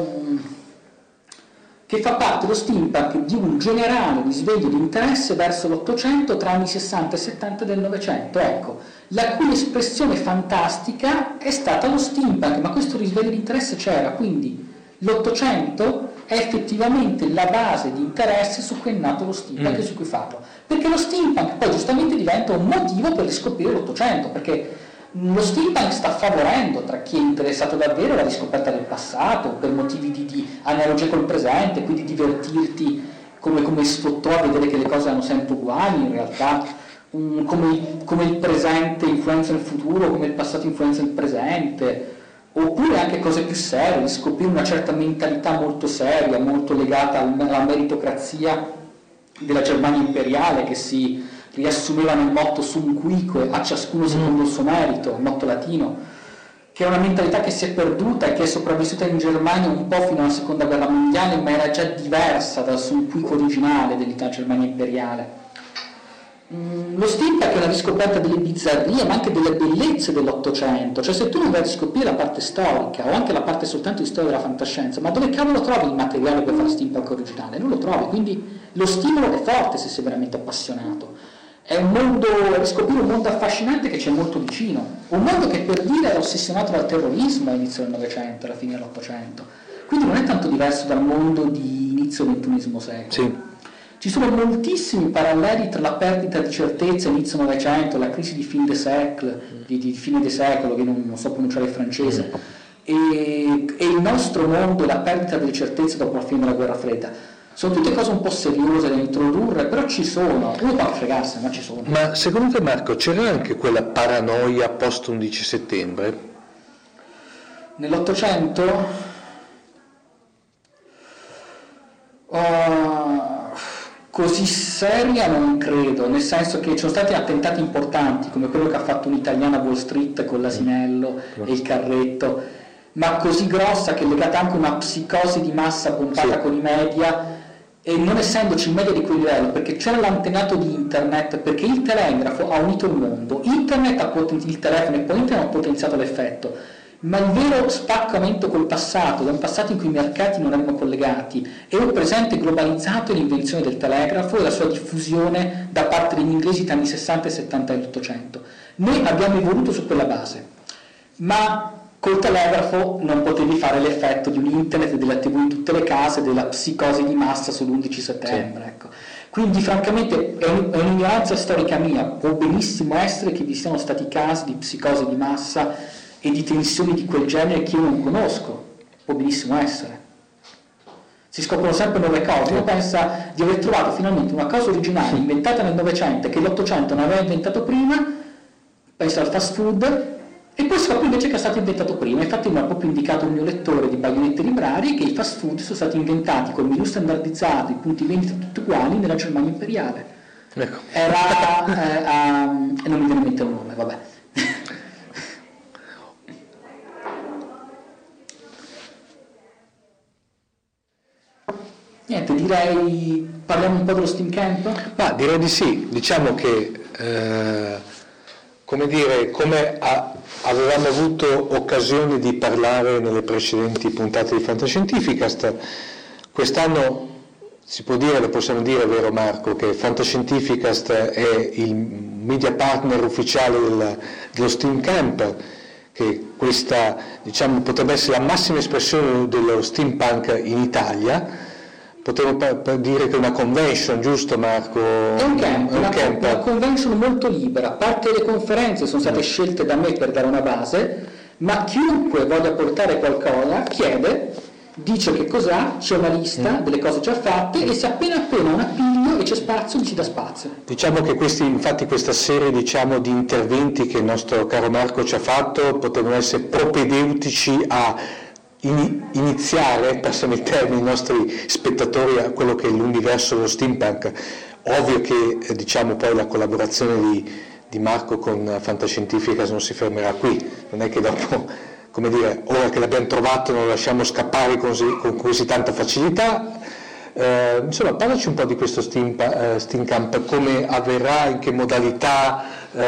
che fa parte lo steampunk di un generale risveglio di interesse verso l'Ottocento tra anni 60 e 70 del Novecento, ecco, la cui espressione fantastica è stata lo steampunk, ma questo risveglio di interesse c'era, quindi l'Ottocento è effettivamente la base di interesse su cui è nato lo steampunk e su cui farlo, perché lo steampunk poi giustamente diventa un motivo per riscoprire l'Ottocento, perché lo steampunk sta favorendo tra chi è interessato davvero alla riscoperta del passato per motivi di analogia col presente, quindi divertirti come sfottò a vedere che le cose erano sempre uguali in realtà, come il presente influenza il futuro, come il passato influenza il presente, oppure anche cose più serie, scoprire una certa mentalità molto seria, molto legata alla meritocrazia della Germania imperiale, che si riassumeva nel motto sum cuique, a ciascuno secondo il suo merito, il motto latino, che è una mentalità che si è perduta e che è sopravvissuta in Germania un po' fino alla seconda guerra mondiale, ma era già diversa dal sum cuique originale dell'Italia Germania imperiale. Lo steampunk è una riscoperta delle bizzarrie ma anche delle bellezze dell'Ottocento, cioè se tu non vai a scoprire la parte storica o anche la parte soltanto di storia della fantascienza, ma dove cavolo trovi il materiale per fare steampunk originale? Non lo trovi, quindi lo stimolo è forte se sei veramente appassionato. È un mondo, riscoprire un mondo affascinante che ci è molto vicino, un mondo che per dire è ossessionato dal terrorismo all'inizio del Novecento, alla fine dell'Ottocento, quindi non è tanto diverso dal mondo di inizio XXI secolo. Sì. Ci sono moltissimi paralleli tra la perdita di certezza inizio Novecento, la crisi di fine de secolo, di fine de secolo, che non so pronunciare il francese, e il nostro mondo, la perdita delle certezze dopo la fine della guerra fredda. Sono tutte cose un po' seriose da introdurre, però ci sono, uno può anche fregarsene, ma ci sono. Ma secondo te Marco c'era anche quella paranoia post 11 settembre? Nell'Ottocento? Così seria non credo, nel senso che ci sono stati attentati importanti come quello che ha fatto un'italiana a Wall Street con l'asinello e il carretto, ma così grossa che è legata anche a una psicosi di massa pompata con i media, e non essendoci media di quel livello, perché c'era l'antenato di internet, perché il telegrafo ha unito il mondo, internet il telefono e poi internet ha potenziato l'effetto, ma il vero spaccamento col passato, da un passato in cui i mercati non erano collegati, e un presente globalizzato è l'invenzione del telegrafo e la sua diffusione da parte degli inglesi tra anni 60 e 70 dell'Ottocento. Noi abbiamo evoluto su quella base, ma col telegrafo non potevi fare l'effetto di un internet e della TV in tutte le case, della psicosi di massa sull'11 settembre. Sì. Ecco. Quindi francamente è un'ignoranza storica mia, può benissimo essere che vi siano stati casi di psicosi di massa e di tensioni di quel genere che io non conosco, può benissimo essere. Si scoprono sempre nuove cose, uno pensa di aver trovato finalmente una cosa originale inventata nel Novecento che l'Ottocento non aveva inventato prima, pensa al fast food, e poi scopro invece che è stato inventato prima. Infatti mi ha proprio indicato un mio lettore di baionette librarie che i fast food sono stati inventati con menu standardizzato, i punti vendita tutti uguali nella Germania imperiale. Ecco. Era e non mi viene in mente il nome, vabbè. Niente, direi parliamo un po' dello Steam Camp? Ma direi di sì, diciamo che come avevamo avuto occasione di parlare nelle precedenti puntate di Fantascientificast, quest'anno si può dire, lo possiamo dire, vero Marco, che Fantascientificast è il media partner ufficiale dello Steam Camp, che questa, diciamo, potrebbe essere la massima espressione dello steampunk in Italia. Potremmo dire che è una convention, giusto Marco? È un camp, una convention molto libera. Parte delle conferenze sono state scelte da me per dare una base, ma chiunque voglia portare qualcosa chiede, dice che cos'ha, c'è una lista delle cose già fatte, e se appena un appiglio e c'è spazio, ci dà spazio. Diciamo che questa serie, diciamo, di interventi che il nostro caro Marco ci ha fatto potrebbero essere propedeutici a iniziare, passano il termine, i nostri spettatori a quello che è l'universo dello steampunk. Ovvio che diciamo poi la collaborazione di Marco con Fantascientifica non si fermerà qui, non è che dopo, come dire, ora che l'abbiamo trovato non lo lasciamo scappare con così tanta facilità. Insomma, parlaci un po' di questo steamcamp, come avverrà, in che modalità.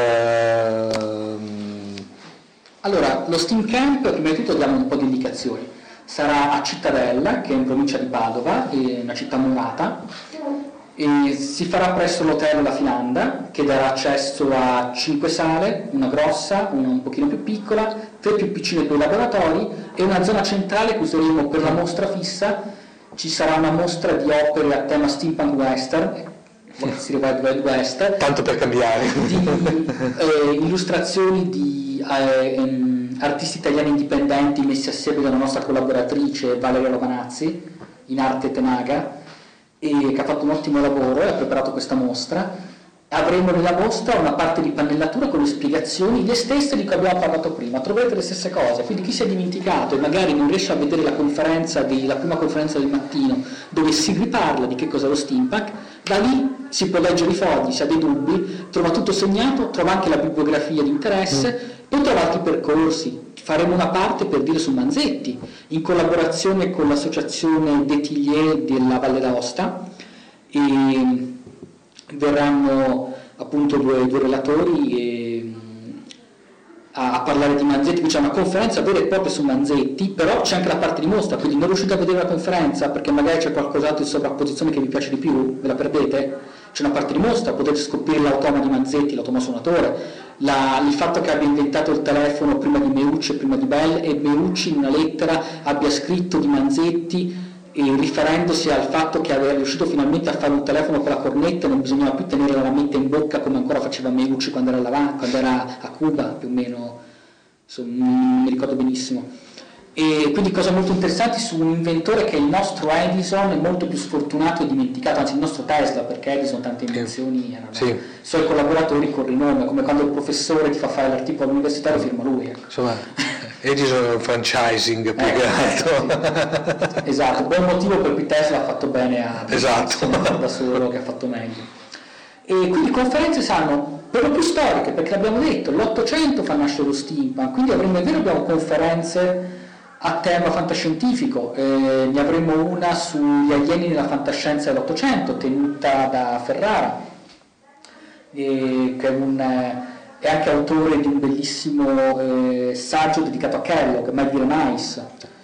Allora, lo steamcamp, prima di tutto diamo un po' di indicazioni. Sarà a Cittadella, che è in provincia di Padova, è una città murata, e si farà presso l'hotel La Finanda, che darà accesso a 5 sale, una grossa, una un pochino più piccola, 3 più piccine per i laboratori, e una zona centrale che useremo per la mostra fissa. Ci sarà una mostra di opere a tema steampunk western, si rivede il western, tanto per cambiare, di illustrazioni di artisti italiani indipendenti messi assieme dalla nostra collaboratrice Valeria Lovanazzi, in arte Tenaga, e che ha fatto un ottimo lavoro e ha preparato questa mostra. Avremo nella mostra una parte di pannellatura con le spiegazioni, le stesse di cui abbiamo parlato prima, troverete le stesse cose, quindi chi si è dimenticato e magari non riesce a vedere la prima conferenza del mattino dove si riparla di che cos'è lo steampunk, da lì si può leggere i fogli, se ha dei dubbi, trova tutto segnato, trova anche la bibliografia di interesse, poi trova altri percorsi. Faremo una parte per dire su Manzetti, in collaborazione con l'associazione Detillier della Valle d'Aosta, e verranno appunto due relatori a parlare di Manzetti. Qui c'è una conferenza vera e propria su Manzetti, però c'è anche la parte di mostra, quindi non riuscite a vedere la conferenza perché magari c'è qualcos'altro in sovrapposizione che vi piace di più, ve la perdete, c'è una parte di mostra, potete scoprire l'automa di Manzetti, l'automa suonatore, il fatto che abbia inventato il telefono prima di Meucci e prima di Bell, e Meucci in una lettera abbia scritto di Manzetti riferendosi al fatto che era riuscito finalmente a fare un telefono con la cornetta e non bisognava più tenere la lametta in bocca come ancora faceva Meucci quando era a Cuba, più o meno, insomma, non mi ricordo benissimo. E quindi cose molto interessanti su un inventore che è il nostro Edison, è molto più sfortunato e dimenticato, anzi il nostro Tesla, perché Edison tante invenzioni erano suoi collaboratori con rinome, come quando il professore ti fa fare l'articolo all'università lo firma lui, ecco. Insomma, Edison è un franchising più che altro. Sì. Esatto, buon motivo per cui Tesla ha fatto bene a esatto. Da solo che ha fatto meglio. E quindi conferenze saranno per lo più storiche, perché abbiamo detto l'800 fa nascere lo steampunk, quindi abbiamo conferenze a tema fantascientifico, ne avremo una sugli alieni nella fantascienza dell'Ottocento tenuta da Ferrara, che è anche autore di un bellissimo saggio dedicato a Kellogg, Mai dire mais,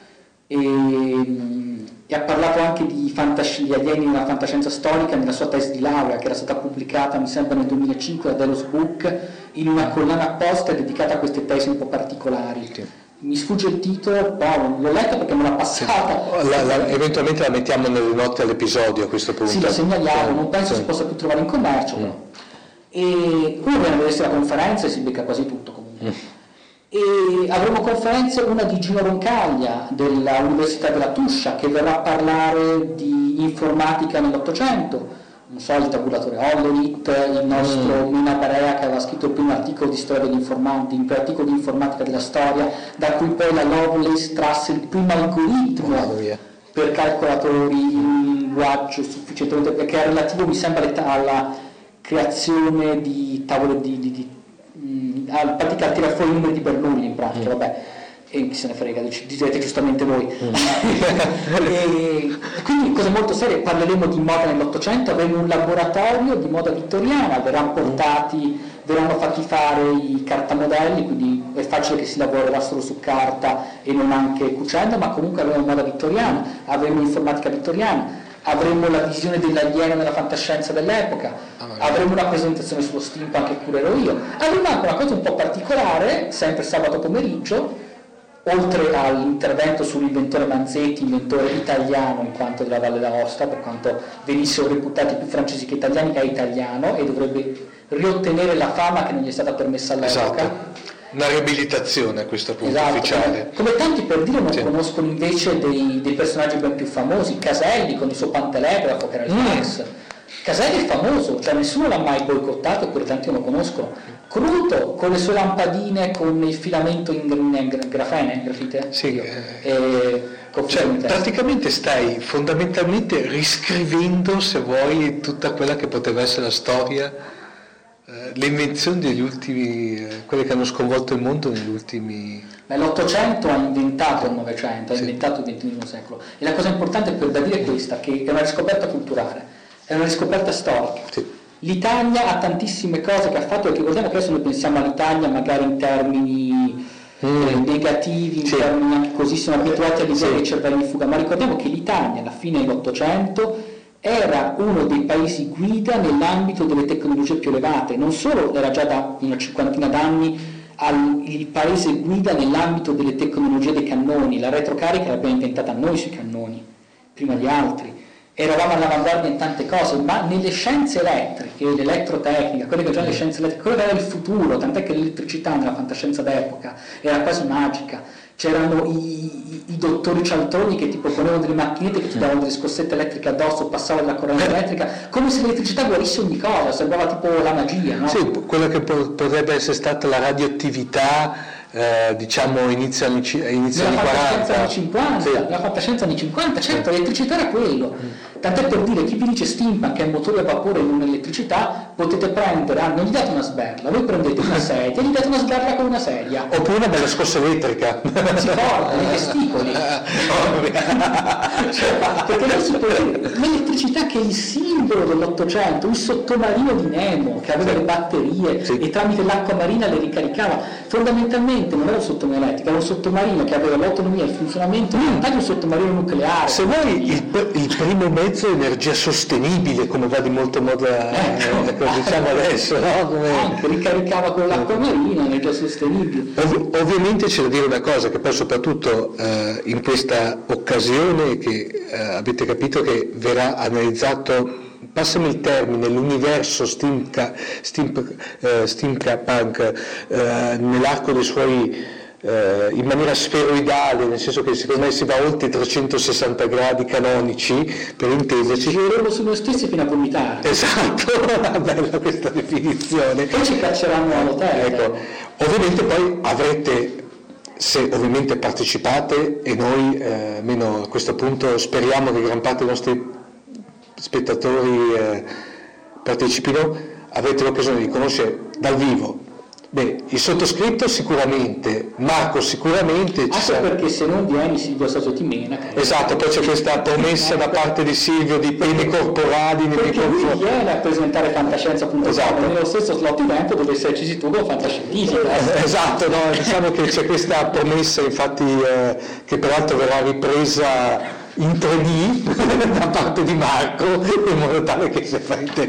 e ha parlato anche di alieni nella fantascienza storica nella sua tesi di laurea, che era stata pubblicata mi sembra nel 2005 da Delos Book, in una collana apposta dedicata a queste tesi un po' particolari. Mi sfugge il titolo, no, l'ho letto perché me l'ha passata. Eventualmente la mettiamo nelle note all'episodio a questo punto. Sì, la segnaliamo, non penso si possa più trovare in commercio. E come viene a vedersi la conferenza e si becca quasi tutto comunque. E avremo conferenze, una di Gino Roncaglia dell'Università della Tuscia, che verrà a parlare di informatica nell'Ottocento. Non so, il tabulatore Hololit, il nostro Mina Barea che aveva scritto il primo articolo di storia dell'informatica, il primo articolo di informatica della storia, da cui poi la Lovelace trasse il primo algoritmo per calcolatori in linguaggio sufficientemente, perché è relativo mi sembra alla creazione di tavole in pratica a tirare fuori i numeri di Bernoulli in pratica, vabbè. E chi se ne frega, direte giustamente voi. E quindi cose molto serie, parleremo di moda nell'Ottocento, avremo un laboratorio di moda vittoriana, verranno fatti fare i cartamodelli, quindi è facile che si lavorerà solo su carta e non anche cucendo, ma comunque avremo moda vittoriana, avremo informatica vittoriana, avremo la visione dell'alieno nella fantascienza dell'epoca, avremo una presentazione sullo steampunk che curerò io, avremo anche una cosa un po' particolare, sempre sabato pomeriggio, oltre all'intervento sull'inventore Manzetti, inventore italiano in quanto della Valle d'Aosta, per quanto venissero reputati più francesi che italiani, è italiano e dovrebbe riottenere la fama che non gli è stata permessa all'epoca. Esatto. Una riabilitazione a questo punto, esatto, ufficiale. Come tanti, per dire, non conoscono invece dei personaggi ben più famosi. Caselli con il suo Pantelegrafo, che era il Max. Caselli è famoso, cioè nessuno l'ha mai boicottato, eppure tanti non lo conoscono. Cruto con le sue lampadine con il filamento in grafite. Sì, cioè, praticamente stai fondamentalmente riscrivendo, se vuoi, tutta quella che poteva essere la storia, le invenzioni degli ultimi, quelle che hanno sconvolto il mondo negli ultimi... L'Ottocento ha inventato il Novecento, ha inventato il XXI secolo, e la cosa importante da dire è questa, che è una riscoperta culturale, è una riscoperta storica. Sì. L'Italia ha tantissime cose che ha fatto, perché ricordiamo che adesso noi pensiamo all'Italia magari in termini negativi, in termini anche così, siamo abituati all'idea dei cervelli in fuga, ma ricordiamo che l'Italia alla fine dell'Ottocento era uno dei paesi guida nell'ambito delle tecnologie più elevate, non solo era già da una cinquantina d'anni il paese guida nell'ambito delle tecnologie dei cannoni, la retrocarica l'abbiamo inventata noi sui cannoni, prima di altri, eravamo all'avanguardia in tante cose, ma nelle scienze elettriche, l'elettrotecnica, quelle che già le scienze elettriche, quello che era il futuro, tant'è che l'elettricità nella fantascienza d'epoca era quasi magica. C'erano i dottori cialtroni che ti proponevano delle macchinette che ti davano delle scossette elettriche addosso, passavano la corrente elettrica, come se l'elettricità guarisse ogni cosa, sembrava tipo la magia, no? Sì, quella che potrebbe essere stata la radioattività, diciamo inizio anni 40. La fantascienza anni 50, certo, l'elettricità era quello. Tant'è per dire, chi vi dice steampunk che è un motore a vapore e non elettricità, potete prendere, non gli date una sberla, voi prendete una sedia e gli date una sberla con una sedia. Oppure una bella scossa elettrica. Si forma, nei testicoli. Perché non si può dire, l'elettricità che è il simbolo dell'Ottocento, il sottomarino di Nemo, che aveva le batterie e tramite l'acqua marina le ricaricava, fondamentalmente non era un sottomarino elettrico, era un sottomarino che aveva l'autonomia e il funzionamento di un sottomarino nucleare. Se vuoi il primo mezzo è energia sostenibile, come va di molto moda, diciamo adesso, no? Anche ricaricava con l'acqua marina, energia sostenibile. Ovviamente c'è da dire una cosa, che poi soprattutto in questa occasione che avete capito che verrà analizzato, passami il termine, l'universo steampunk nell'arco dei suoi in maniera sferoidale, nel senso che secondo me si va oltre i 360 gradi canonici, per intenderci. Ci gireremo su noi stessi fino a vomitare. Esatto, bella questa definizione. Poi ci cacceranno all'hotel. Ecco, ovviamente poi avrete, se ovviamente partecipate, e noi almeno a questo punto speriamo che gran parte dei nostri spettatori partecipino, avrete l'occasione di conoscere dal vivo il sottoscritto sicuramente, Marco sicuramente. Anche perché se non vieni Silvio Soso ti mena. Esatto, poi c'è questa promessa da parte di Silvio di pene corporali nei perché lui viene a presentare fantascienza.com nello stesso slot evento dove sei ci tu con fantascientifica. Esatto, no, diciamo che c'è questa promessa, infatti, che peraltro verrà ripresa in 3D da parte di Marco, in modo tale che se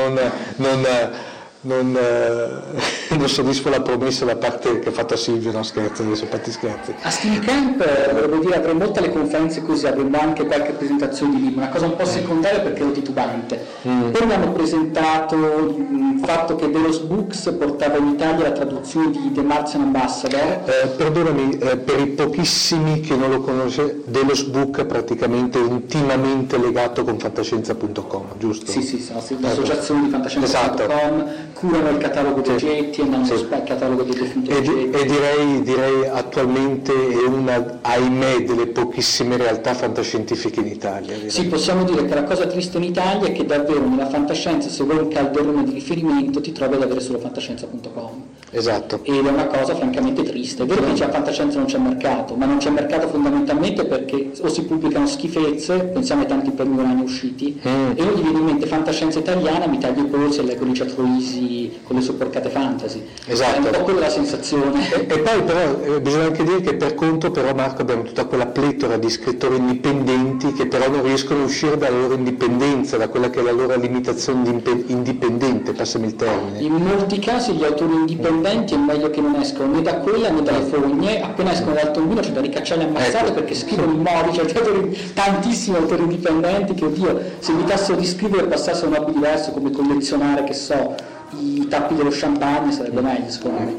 non soddisfa la promessa da parte che ha fatto a Silvio, no scherzo, adesso fatti scherzi. A Steamcamp volevo dire avremo molte le conferenze così, avremo anche qualche presentazione di libro, una cosa un po' secondaria perché ero titubante. Poi abbiamo presentato il fatto che Delos Books portava in Italia la traduzione di The Martian Ambassador. Perdonami, per i pochissimi che non lo conoscono, Delos Book è praticamente intimamente legato con fantascienza.com, giusto? Sì, sono un'associazione di fantascienza.com, curano il catalogo dei oggetti e non il catalogo dei defunti oggetti. E direi attualmente è una, ahimè, delle pochissime realtà fantascientifiche in Italia. Direi. Sì, possiamo dire che la cosa triste in Italia è che davvero nella fantascienza, se vuoi un calderone di riferimento, ti trovi ad avere solo fantascienza.com. Esatto. Ed è una cosa francamente triste. È vero che a fantascienza non c'è mercato, ma non c'è mercato fondamentalmente perché o si pubblicano schifezze, pensiamo ai tanti premi usciti, e non gli viene in mente fantascienza italiana, mi taglio i polsi e leggo Licia Troisi con le sue porcate fantasy. Esatto. È un po' quella la sensazione. E poi però bisogna anche dire che per conto però, Marco, abbiamo tutta quella pletora di scrittori indipendenti che però non riescono a uscire dalla loro indipendenza, da quella che è la loro limitazione di indipendente, passami il termine. In molti casi gli autori indipendenti è meglio che non escono né da quella né dalle fogne, appena escono dal tombino c'è da ricacciarli ammazzate, perché scrivono in modi, cioè tantissimi autori indipendenti che, oddio, se evitassero di scrivere e passassero a un hobby diverso come collezionare, che so, i tappi dello champagne, sarebbe meglio secondo me.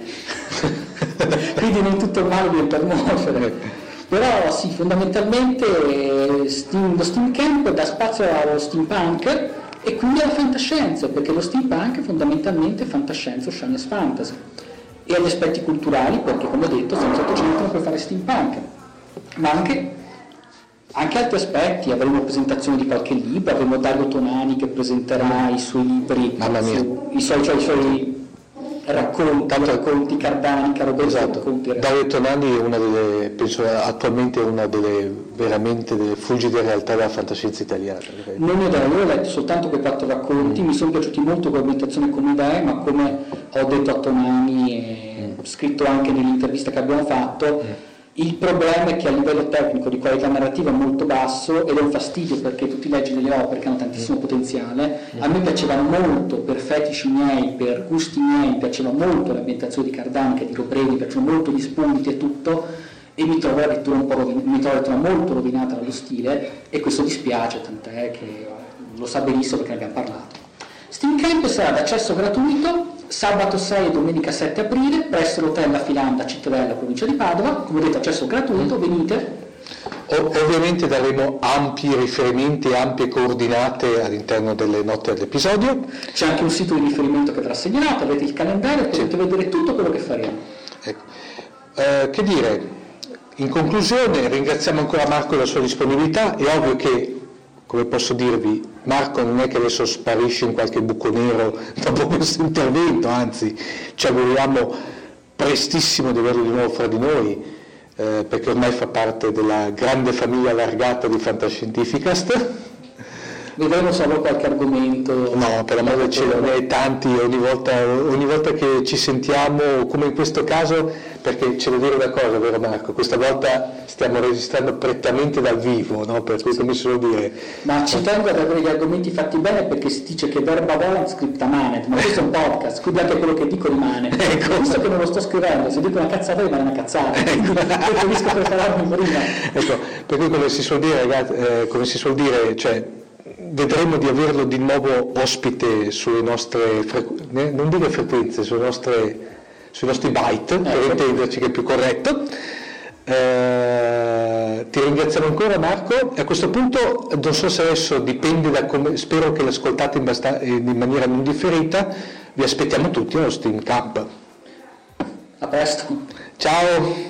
Quindi non tutto il male viene per nuocere. Però sì, fondamentalmente lo steampunk dà spazio allo steampunk e quindi alla fantascienza, perché lo steampunk è fondamentalmente fantascienza o science fantasy, e agli aspetti culturali, perché come detto siamo stato centro per fare steampunk, ma anche altri aspetti. Avremo presentazioni di qualche libro, avremo Dario Tonani che presenterà i suoi libri, i suoi racconti Cardani, esatto. racconti. Dario Tonani è una delle, penso attualmente una delle veramente delle fulgide realtà della fantascienza italiana. Non è vero, io ho letto soltanto quei 4 racconti, mi sono piaciuti molto come ambientazione e come idee, ma come ho detto a Tonani e scritto anche nell'intervista che abbiamo fatto, il problema è che a livello tecnico di qualità narrativa è molto basso ed è un fastidio, perché tu ti leggi delle opere che hanno tantissimo potenziale. A me piaceva molto, per fetici miei, per gusti miei, piaceva molto l'ambientazione di Cardani, che di Robreni, mi piacciono molto gli spunti e tutto, e mi trovo la lettura molto rovinata dallo stile, e questo dispiace, tant'è che lo sa benissimo perché ne abbiamo parlato. Steamcamp sarà d'accesso gratuito sabato 6 e domenica 7 aprile presso l'hotel La Filanda, Cittadella, provincia di Padova. Come detto, accesso gratuito, venite. Ovviamente daremo ampi riferimenti e ampie coordinate all'interno delle note dell'episodio. C'è anche un sito di riferimento che verrà segnalato, avete il calendario, potete vedere tutto quello che faremo. Ecco. Che dire, in conclusione ringraziamo ancora Marco e la sua disponibilità. È ovvio che, come posso dirvi, Marco non è che adesso sparisce in qualche buco nero dopo questo intervento, anzi ci auguriamo prestissimo di averlo di nuovo fra di noi, perché ormai fa parte della grande famiglia allargata di Fantascientificast. Vedremo se avrò qualche argomento. No, per l'amore del cielo, ne hai tanti ogni volta che ci sentiamo, come in questo caso, perché c'è da dire una cosa, vero Marco? Questa volta stiamo registrando prettamente dal vivo, no? Per cui come si suol dire. Ma ci tengo ad avere gli argomenti fatti bene, perché si dice che verba volant scripta manet, ma questo è un podcast, quindi anche quello che dico rimane. Ecco. Visto che non lo sto scrivendo, se dico una cazzata rimane una cazzata, preferisco prepararmi prima. Ecco, per cui come si suol dire, ragazzi, cioè vedremo di averlo di nuovo ospite sulle nostre non dire frequenze, sui nostri byte, per intenderci, che è più corretto. Ti ringraziamo ancora Marco, e a questo punto non so se adesso dipende da come, spero che l'ascoltate in maniera non differita, vi aspettiamo tutti allo Steamcamp. A presto, ciao.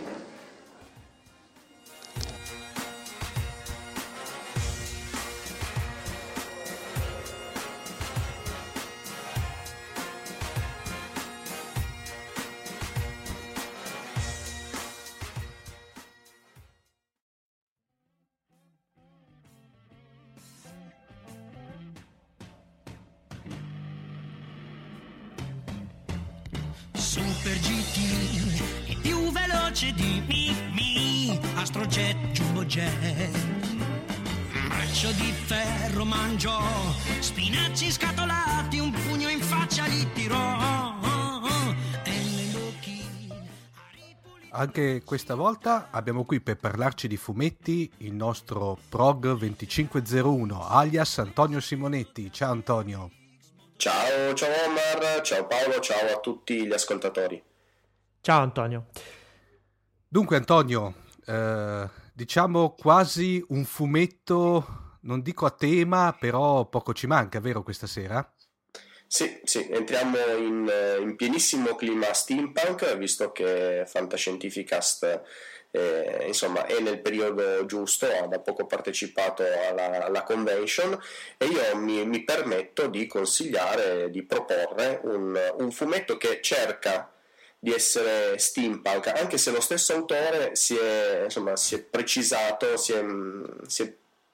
Super GT, il più veloce di Mi, Astrojet, Jumbo Jet, braccio di ferro mangiò, spinaci scatolati, un pugno in faccia gli tirò, e nell'occhi. Anche questa volta abbiamo qui per parlarci di fumetti il nostro Prog 2501, alias Antonio Simonetti. Ciao Antonio. Ciao Omar, ciao Paolo, ciao a tutti gli ascoltatori. Ciao Antonio. Dunque Antonio, diciamo quasi un fumetto, non dico a tema, però poco ci manca, vero, questa sera? Sì, entriamo in pienissimo clima steampunk, visto che Fantascientificast insomma è nel periodo giusto, ha da poco partecipato alla convention, e io mi permetto di consigliare, di proporre un fumetto che cerca di essere steampunk, anche se lo stesso autore si è precisato, si è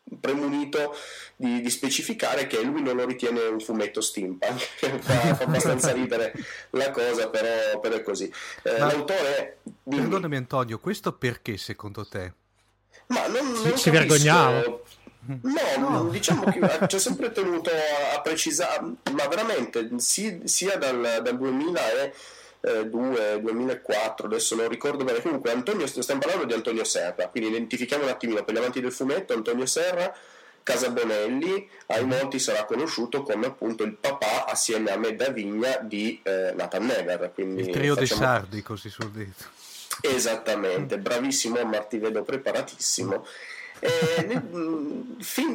premunito di specificare che lui non lo ritiene un fumetto steampunk. fa abbastanza ridere la cosa, però è così. L'autore... Perdonami Antonio, questo perché secondo te? Ma non si vergognava. No, diciamo che c'è sempre tenuto a precisare, ma veramente sia dal 2002, 2004, adesso non ricordo bene. Comunque stiamo parlando di Antonio Serra, quindi identifichiamo un attimino per gli amanti del fumetto. Antonio Serra, Casa Bonelli, ai molti sarà conosciuto come appunto il papà assieme a Medda Vigna di Nathan Never, quindi il trio dei sardi, così sul detto. Esattamente, bravissimo Marti, vedo preparatissimo. Fin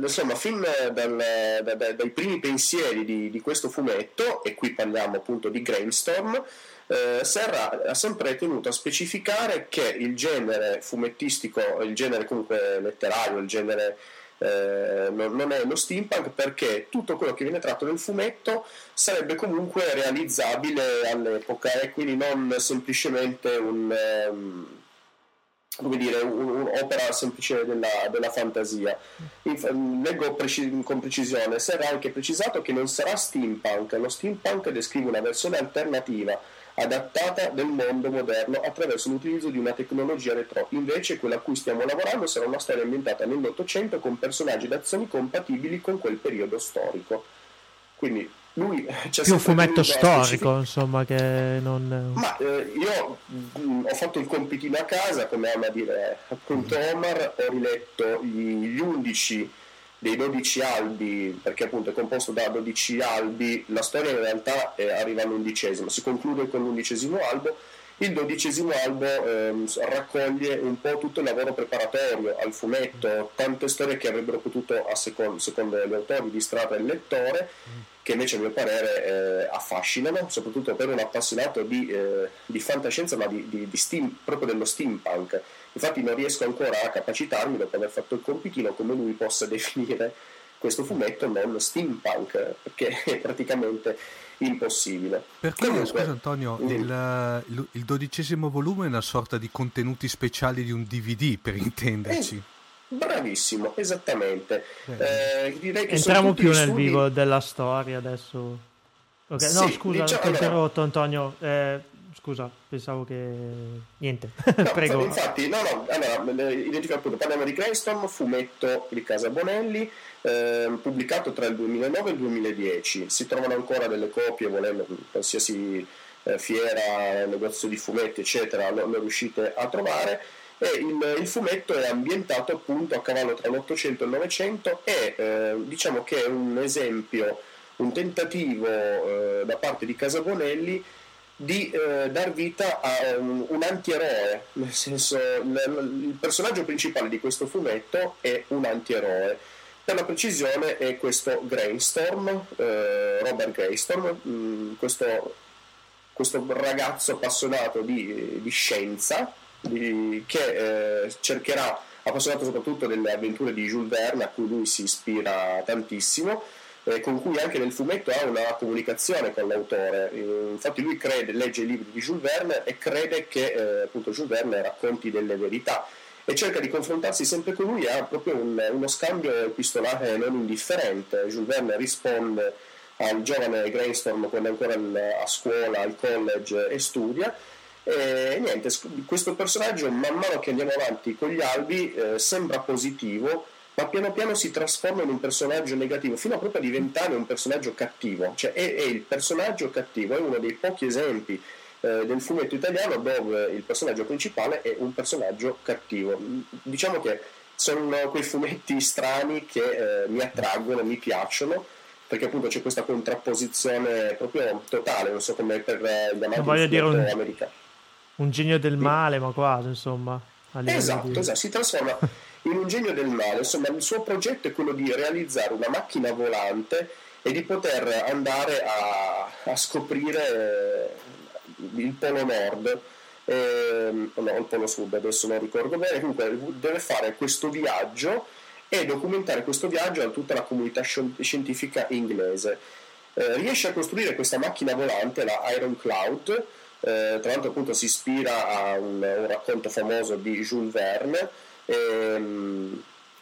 dai primi pensieri di questo fumetto, e qui parliamo appunto di Grainstorm, Serra ha sempre tenuto a specificare che il genere fumettistico, il genere comunque letterario, il genere non è lo steampunk, perché tutto quello che viene tratto nel fumetto sarebbe comunque realizzabile all'epoca, e quindi non semplicemente un'opera semplice della fantasia. Leggo con precisione: Serra ha anche precisato che non sarà steampunk. Lo steampunk descrive una versione alternativa adattata del mondo moderno attraverso l'utilizzo di una tecnologia retro. Invece quella a cui stiamo lavorando sarà una storia ambientata nell'Ottocento con personaggi d'azioni compatibili con quel periodo storico. Quindi lui più un fumetto storico, insomma, che non... Ma io ho fatto il compitino a casa, come ama dire appunto Omar, ho riletto gli 11 dei 12 albi, perché appunto è composto da 12 albi. La storia in realtà arriva all'11°, si conclude con l'11° albo. Il 12° albo raccoglie un po' tutto il lavoro preparatorio al fumetto, tante storie che avrebbero potuto, secondo gli autori, distrarre il lettore, che invece a mio parere affascinano, soprattutto per un appassionato di fantascienza, ma proprio dello steampunk. Infatti non riesco ancora a capacitarmi, dopo aver fatto il compitino, come lui possa definire questo fumetto non steampunk, perché è praticamente impossibile. Perché, scusa Antonio, il 12° volume è una sorta di contenuti speciali di un DVD, per intenderci. Bravissimo, esattamente. Direi che entriamo più nel vivo della storia adesso. Okay. No, sì, scusa, ti ho interrotto Antonio. Scusa, pensavo che... Niente, no, prego. Infatti, allora, identifico appunto, parliamo di Grainstorm, fumetto di Casa Bonelli, pubblicato tra il 2009 e il 2010. Si trovano ancora delle copie, volendo, qualsiasi fiera, negozio di fumetti, eccetera, lo riuscite a trovare. E il fumetto è ambientato appunto a cavallo tra l'Ottocento e il Novecento, e diciamo che è un esempio, un tentativo da parte di Casa Bonelli di dar vita a un antieroe, nel senso il personaggio principale di questo fumetto è un antieroe. Per la precisione è questo Grainstorm, Robert Grainstorm, questo ragazzo appassionato di scienza, che cercherà, appassionato soprattutto delle avventure di Jules Verne, a cui lui si ispira tantissimo, con cui anche nel fumetto ha una comunicazione con l'autore. Infatti lui legge i libri di Jules Verne e crede che appunto Jules Verne racconti delle verità, e cerca di confrontarsi sempre con lui, e ha proprio uno scambio epistolare non indifferente. Jules Verne risponde al giovane Grainstorm quando è ancora a scuola, al college, e studia. E niente, questo personaggio, man mano che andiamo avanti con gli albi, sembra positivo, ma piano piano si trasforma in un personaggio negativo, fino a proprio a diventare un personaggio cattivo. Cioè è il personaggio cattivo, è uno dei pochi esempi del fumetto italiano dove il personaggio principale è un personaggio cattivo. Diciamo che sono quei fumetti strani che mi attraggono, mi piacciono, perché appunto c'è questa contrapposizione proprio totale, non so come per gli amanti del fumetto americano. Un genio del male, ma quasi, insomma. Esatto, si trasforma in un genio del male. Insomma, il suo progetto è quello di realizzare una macchina volante e di poter andare a scoprire il polo nord, no, il polo sud, adesso non ricordo bene. Comunque deve fare questo viaggio e documentare questo viaggio a tutta la comunità scientifica inglese. Riesce a costruire questa macchina volante, la Iron Cloud. Tra l'altro appunto si ispira a un racconto famoso di Jules Verne,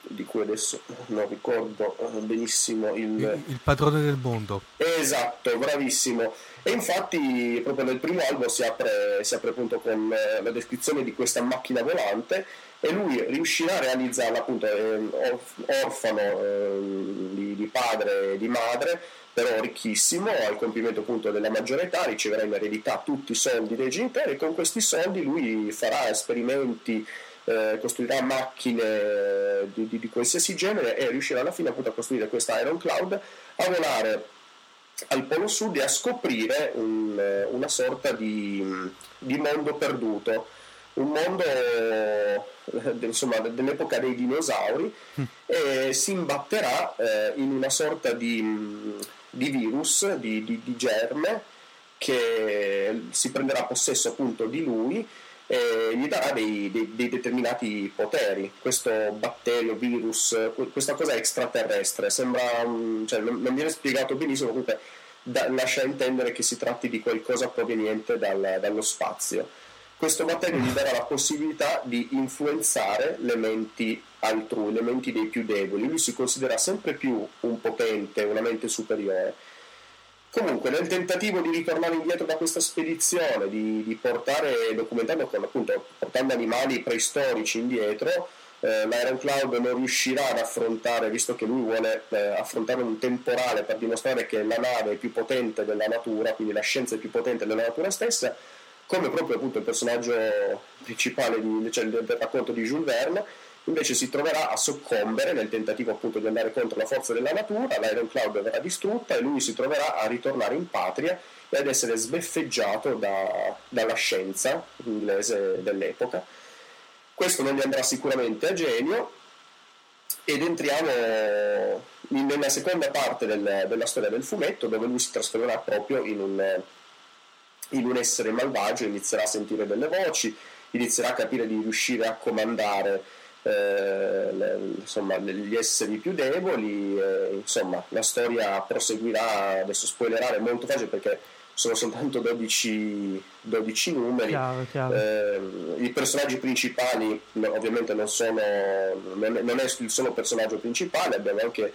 di cui adesso non ricordo benissimo il padrone del mondo. Esatto, bravissimo. E infatti proprio nel primo albo si apre appunto con la descrizione di questa macchina volante, e lui riuscirà a realizzarla, appunto orfano di padre e di madre, però ricchissimo, al compimento appunto della maggiore età, riceverà in eredità tutti i soldi dei genitori, e con questi soldi lui farà esperimenti, costruirà macchine di qualsiasi genere, e riuscirà alla fine appunto a costruire questa Iron Cloud, a volare al polo sud e a scoprire una sorta di mondo perduto, un mondo insomma dell'epoca dei dinosauri, e si imbatterà in una sorta di virus, di germe, che si prenderà possesso appunto di lui e gli darà dei determinati poteri. Questo batterio, virus, questa cosa extraterrestre, sembra, cioè, non viene spiegato benissimo, comunque lascia intendere che si tratti di qualcosa proveniente dallo spazio. Questo batterio gli darà la possibilità di influenzare le menti altrui, le menti dei più deboli. Lui si considera sempre più un potente, una mente superiore. Comunque, nel tentativo di ritornare indietro da questa spedizione, di portare, documentando appunto, portando animali preistorici indietro, l'Iron Cloud non riuscirà ad affrontare, visto che lui vuole affrontare un temporale per dimostrare che la nave è più potente della natura, quindi la scienza è più potente della natura stessa, come proprio appunto il personaggio principale del racconto di Jules Verne. Invece si troverà a soccombere nel tentativo appunto di andare contro la forza della natura, l'Iron Cloud verrà distrutta e lui si troverà a ritornare in patria e ad essere sbeffeggiato dalla scienza inglese dell'epoca. Questo non gli andrà sicuramente a genio, ed entriamo nella seconda parte della storia del fumetto, dove lui si trasformerà proprio in un essere malvagio, inizierà a sentire delle voci, inizierà a capire di riuscire a comandare insomma gli esseri più deboli, insomma la storia proseguirà. Adesso spoilerare è molto facile perché sono soltanto 12 numeri. Chiaro. I personaggi principali ovviamente non è il solo personaggio principale, abbiamo anche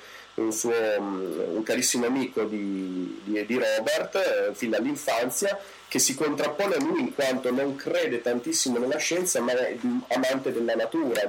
un carissimo amico di Robert, fin dall'infanzia, che si contrappone a lui in quanto non crede tantissimo nella scienza, ma è amante della natura,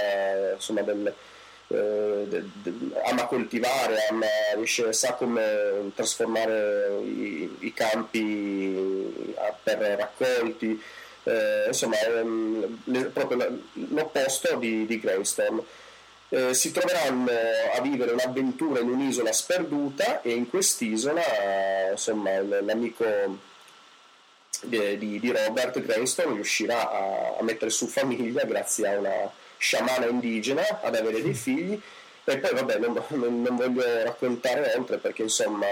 ama coltivare, sa come trasformare i campi per raccolti, insomma proprio l'opposto di Greystorm. Si troveranno a vivere un'avventura in un'isola sperduta, e in quest'isola insomma l'amico di Robert, Greystorm, riuscirà a mettere su famiglia grazie a una sciamana indigena, ad avere dei figli. E poi vabbè, non voglio raccontare oltre, perché insomma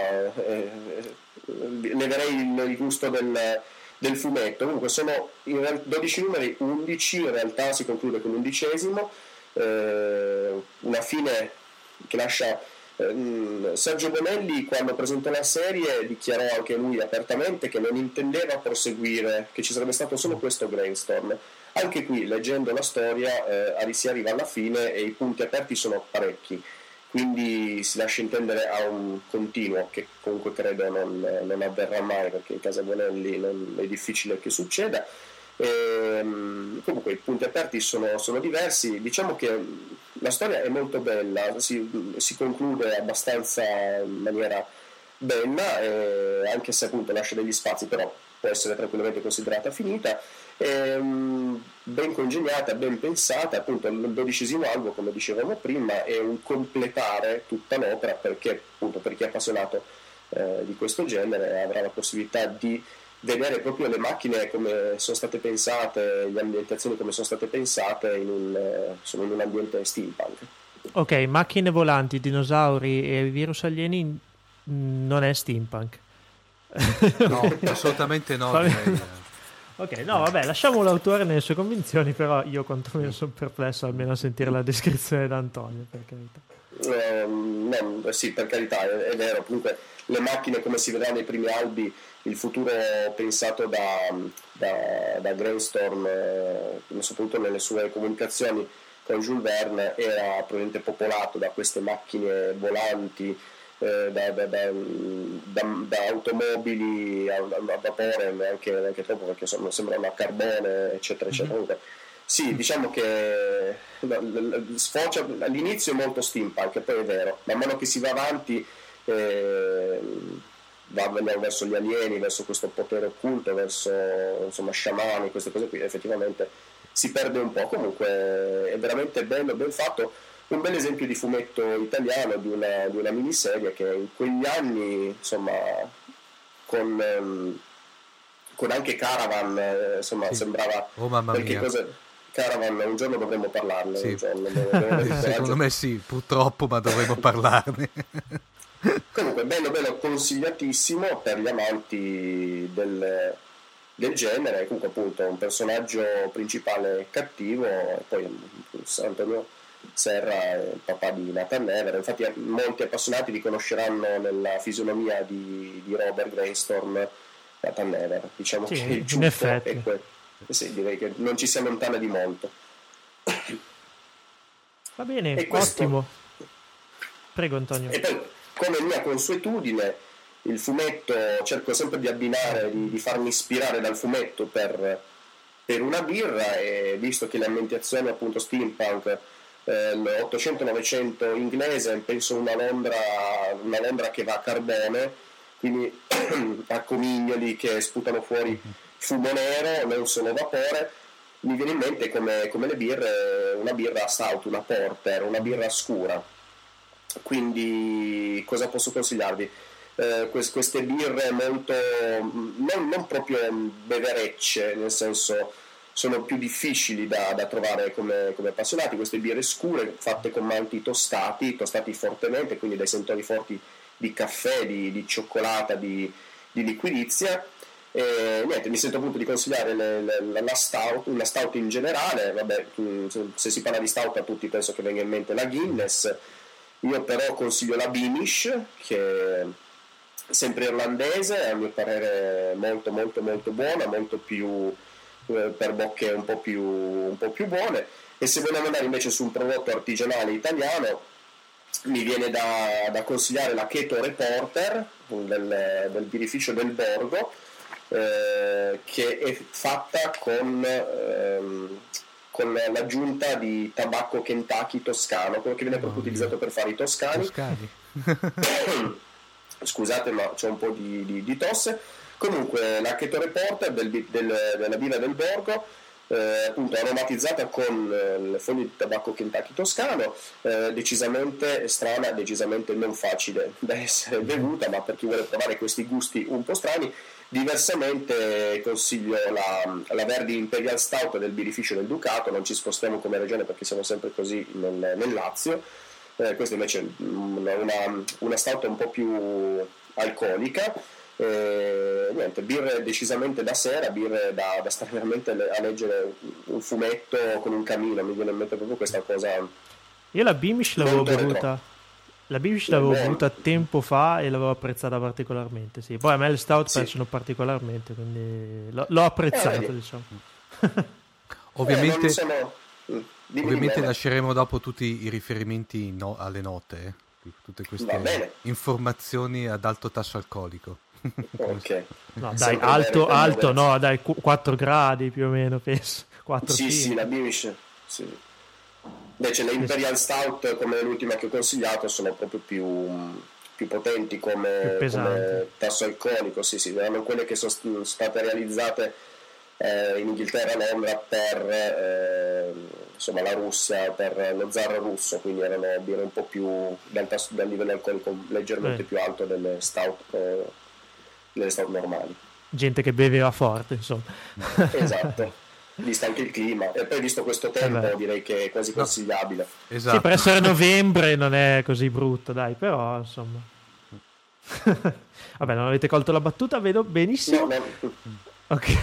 leverei il gusto del fumetto. Comunque sono 12 numeri, 11 in realtà, si conclude con l'11°, una fine che lascia Sergio Bonelli, quando presentò la serie, dichiarò anche lui apertamente che non intendeva proseguire, che ci sarebbe stato solo questo Greystorm. Anche qui, leggendo la storia, si arriva alla fine e i punti aperti sono parecchi, quindi si lascia intendere a un continuo, che comunque credo non avverrà mai, perché in casa Bonelli è difficile che succeda. Comunque i punti aperti sono diversi. Diciamo che la storia è molto bella, si conclude abbastanza in maniera bella, anche se appunto lascia degli spazi, però può essere tranquillamente considerata finita. Ben congegnata, ben pensata. Appunto il 12° albo, come dicevamo prima, è un completare tutta l'opera, perché appunto per chi è appassionato di questo genere avrà la possibilità di vedere proprio le macchine come sono state pensate, le ambientazioni come sono state pensate in un ambiente steampunk. Ok, macchine volanti, dinosauri e virus alieni non è steampunk. No, assolutamente no. Ok, no, vabbè, lasciamo l'autore nelle sue convinzioni, però io quantomeno sono perplesso almeno a sentire la descrizione da Antonio, per carità. Sì, per carità, è vero. Comunque le macchine, come si vedrà nei primi albi, il futuro pensato da Greystorm, soprattutto nelle sue comunicazioni poi Jules Verne, era probabilmente popolato da queste macchine volanti, da automobili a vapore, neanche troppo, perché sembrano a carbone, eccetera, eccetera. Comunque, sì, diciamo che sfocia all'inizio è molto steampunk, poi è vero, man mano che si va avanti andiamo verso gli alieni, verso questo potere occulto, verso insomma sciamani, queste cose qui, effettivamente si perde un po'. Comunque è veramente bello, ben fatto, un bel esempio di fumetto italiano, di una miniserie che in quegli anni, insomma, con anche Caravan, insomma, sì. Sembrava, oh mamma mia, Caravan, un giorno dovremmo parlarne, sì. Un giorno, secondo me sì, purtroppo, ma dovremmo parlarne. Comunque bello, consigliatissimo per gli amanti del genere. Comunque appunto un personaggio principale cattivo, e poi Antonio Serra, il papà di Nathan Never. Infatti molti appassionati li conosceranno nella fisionomia di Robert Brainstorm, Nathan Never, diciamo, sì, che il giusto è sì, direi che non ci si allontana di molto. Va bene, ottimo. Prego Antonio. E poi, come mia consuetudine, il fumetto cerco sempre di abbinare, di farmi ispirare dal fumetto per una birra, e visto che l'ambientazione appunto steampunk, l'800-900 inglese, penso una Londra che va a carbone, quindi a comignoli che sputano fuori fumo nero, non solo vapore. Mi viene in mente come le birre, una birra stout, una porter, una birra scura. Quindi cosa posso consigliarvi? Queste birre molto non proprio beverecce, nel senso sono più difficili da trovare come appassionati, queste birre scure fatte con malti tostati fortemente, quindi dai sentori forti di caffè, di cioccolata, di liquirizia. Niente, mi sento appunto di consigliare la stout, una stout in generale. Vabbè, se si parla di stout a tutti penso che venga in mente la Guinness. Io però consiglio la Beamish, che è sempre irlandese, a mio parere molto molto molto buona, molto più per bocche un po' più buone. E se vogliamo andare invece su un prodotto artigianale italiano, mi viene da consigliare la Keto Reporter del birrificio del Borgo, che è fatta con l'aggiunta di tabacco Kentucky toscano, quello che viene proprio utilizzato per fare i toscani. Scusate, ma c'è un po' di tosse. Comunque la Keto Reporter della birra del Borgo, appunto aromatizzata con le foglie di tabacco Kentucky toscano, decisamente strana, decisamente non facile da essere bevuta, ma per chi vuole provare questi gusti un po' strani. Diversamente consiglio la Verdi Imperial Stout del birrificio del Ducato. Non ci spostiamo come regione perché siamo sempre così nel Lazio. Questa invece è una stout un po' più alcolica. Niente, birre decisamente da sera, birre da stare veramente a leggere un fumetto con un camino. Mi viene in mente proprio questa cosa. Io la Beamish l'avevo bevuta. La Beamish l'avevo bevuta tempo fa e l'avevo apprezzata particolarmente, sì. Poi a me le stout piacciono particolarmente, quindi l'ho apprezzato, diciamo. Ovviamente, ovviamente lasceremo dopo tutti i riferimenti alle note, tutte queste informazioni ad alto tasso alcolico. Ok. No, dai, alto no, dai, 4 gradi più o meno, penso. 4, sì, la Beamish, sì. Invece le Imperial Stout, come l'ultima che ho consigliato, sono proprio più potenti come tasso alcolico. Sì, erano quelle che sono state realizzate in Inghilterra, a Londra, per insomma la Russia, per lo zar russo, quindi erano birre un po' più dal livello alcolico leggermente più alto delle stout normali. Gente che beveva forte, insomma. Esatto. Visto anche il clima, e poi visto questo tempo direi che è quasi consigliabile. Esatto. Sì, per essere novembre non è così brutto, dai, però insomma. Vabbè, non avete colto la battuta, vedo benissimo. No. Ok.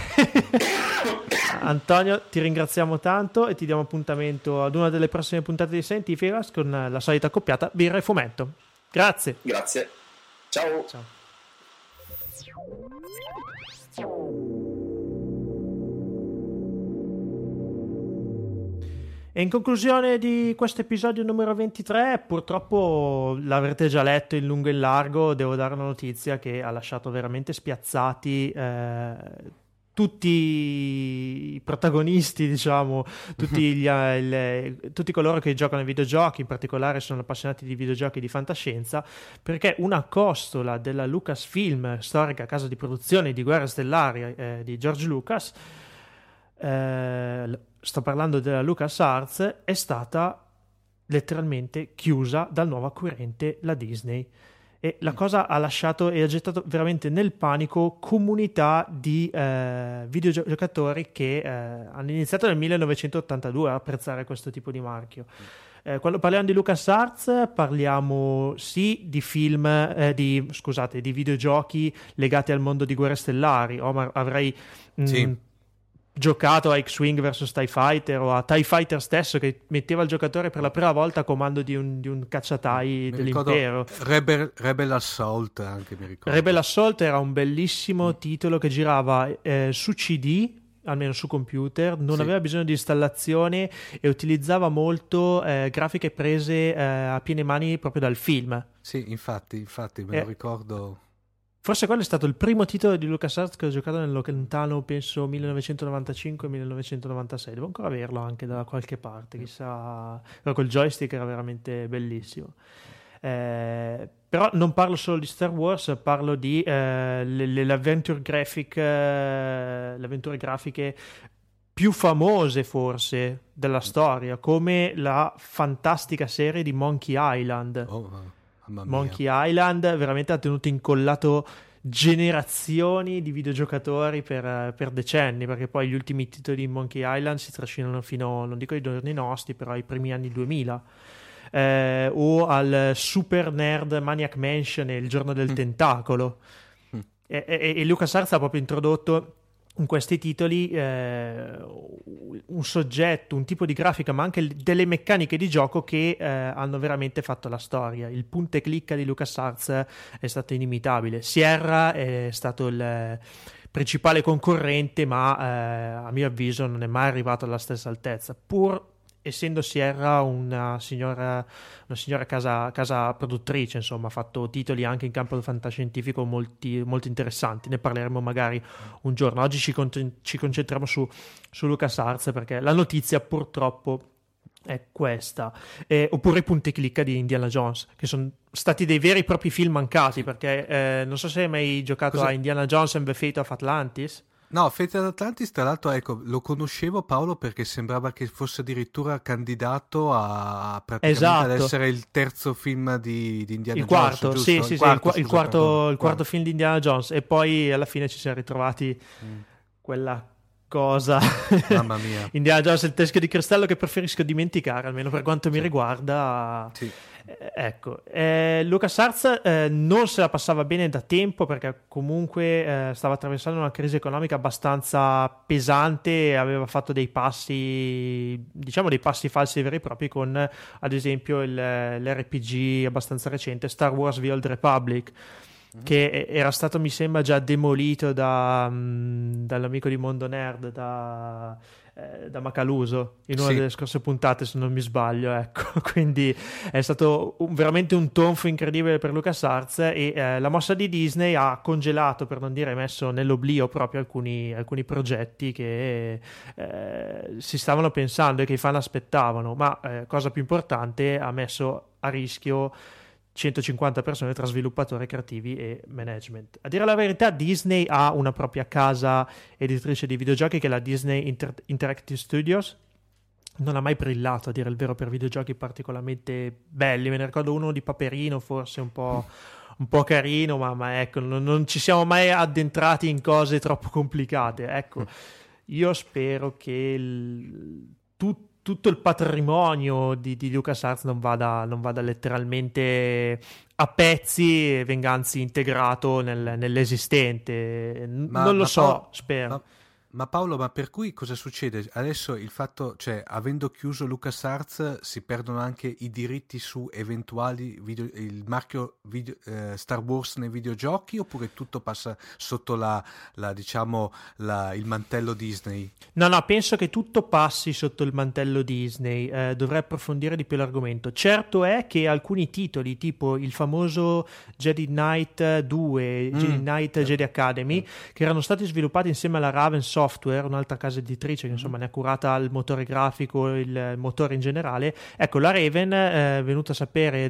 Antonio, ti ringraziamo tanto e ti diamo appuntamento ad una delle prossime puntate di Scientificast con la solita accoppiata birra e fumetto. Grazie. Ciao. E in conclusione di questo episodio numero 23, purtroppo l'avrete già letto in lungo e in largo, devo dare una notizia che ha lasciato veramente spiazzati tutti i protagonisti, diciamo, tutti coloro che giocano ai videogiochi, in particolare sono appassionati di videogiochi di fantascienza, perché una costola della Lucasfilm, storica casa di produzione di Guerre Stellari di George Lucas, sto parlando della LucasArts, è stata letteralmente chiusa dal nuovo acquirente, la Disney. E la cosa ha lasciato e ha gettato veramente nel panico comunità di videogiocatori che hanno iniziato nel 1982 a apprezzare questo tipo di marchio. Quando parliamo di LucasArts parliamo sì di film, di videogiochi legati al mondo di Guerre Stellari. Omar, avrei giocato a X-Wing vs TIE Fighter o a TIE Fighter stesso, che metteva il giocatore per la prima volta a comando di un cacciatai dell'impero. Rebel Assault anche, mi ricordo. Rebel Assault era un bellissimo titolo che girava su CD, almeno su computer, non aveva bisogno di installazione e utilizzava molto grafiche prese a piene mani proprio dal film. Sì, infatti me lo ricordo. Forse quello è stato il primo titolo di LucasArts che ho giocato nel lontano, penso, 1995-1996. Devo ancora averlo anche da qualche parte, chissà. Però quel joystick era veramente bellissimo. Però non parlo solo di Star Wars, parlo di le avventure grafiche più famose forse della storia, come la fantastica serie di Monkey Island. Monkey Island veramente ha tenuto incollato generazioni di videogiocatori per decenni, perché poi gli ultimi titoli di Monkey Island si trascinano fino, non dico ai giorni nostri, però ai primi anni 2000, o al Super Nerd Maniac Mansion e il giorno del tentacolo. E LucasArts ha proprio introdotto in questi titoli un soggetto, un tipo di grafica, ma anche delle meccaniche di gioco che hanno veramente fatto la storia. Il punta e clicca di LucasArts è stato inimitabile. Sierra è stato il principale concorrente, ma a mio avviso non è mai arrivato alla stessa altezza, pur essendo Sierra una signora casa produttrice. Insomma, ha fatto titoli anche in campo fantascientifico molto interessanti. Ne parleremo magari un giorno. Oggi ci concentriamo su LucasArts, perché la notizia purtroppo è questa. Oppure i punti clicca di Indiana Jones, che sono stati dei veri e propri film mancati, perché non so se hai mai giocato a Indiana Jones and the Fate of Atlantis. No, Fate of Atlantis, tra l'altro, ecco, lo conoscevo, Paolo, perché sembrava che fosse addirittura candidato a praticamente ad essere il terzo film di Indiana il Jones, quarto, giusto? Il quarto film di Indiana Jones, e poi alla fine ci siamo ritrovati quella cosa. Mamma mia. Indiana Jones, il teschio di cristallo, che preferisco dimenticare, almeno per quanto mi riguarda. Sì. Ecco, LucasArts non se la passava bene da tempo, perché comunque stava attraversando una crisi economica abbastanza pesante e aveva fatto dei passi falsi veri e propri, con ad esempio l'RPG abbastanza recente Star Wars The Old Republic, che era stato, mi sembra, già demolito dall'amico di Mondo Nerd, da Macaluso, in una delle scorse puntate, se non mi sbaglio, ecco. Quindi è stato veramente un tonfo incredibile per LucasArts, e la mossa di Disney ha congelato, per non dire messo nell'oblio, proprio alcuni progetti che si stavano pensando e che i fan aspettavano, ma cosa più importante, ha messo a rischio 150 persone tra sviluppatori creativi e management. A dire la verità, Disney ha una propria casa editrice di videogiochi, che è la Disney Interactive Studios. Non ha mai brillato, a dire il vero, per videogiochi particolarmente belli. Me ne ricordo uno di Paperino, forse un po' carino, ma ecco, non ci siamo mai addentrati in cose troppo complicate. Ecco, io spero che tutto il patrimonio di LucasArts non vada letteralmente a pezzi e venga anzi integrato nell'esistente. Non lo so, spero. Ma Paolo, ma per cui cosa succede? Adesso il fatto, cioè, avendo chiuso LucasArts, si perdono anche i diritti su eventuali il marchio Star Wars nei videogiochi, oppure tutto passa sotto il mantello Disney? No, penso che tutto passi sotto il mantello Disney. Dovrei approfondire di più l'argomento. Certo è che alcuni titoli, tipo il famoso Jedi Knight 2, Jedi Knight Jedi Academy, che erano stati sviluppati insieme alla Raven Software, un'altra casa editrice che insomma ne ha curata il motore grafico, il motore in generale. Ecco, la Raven è venuta a sapere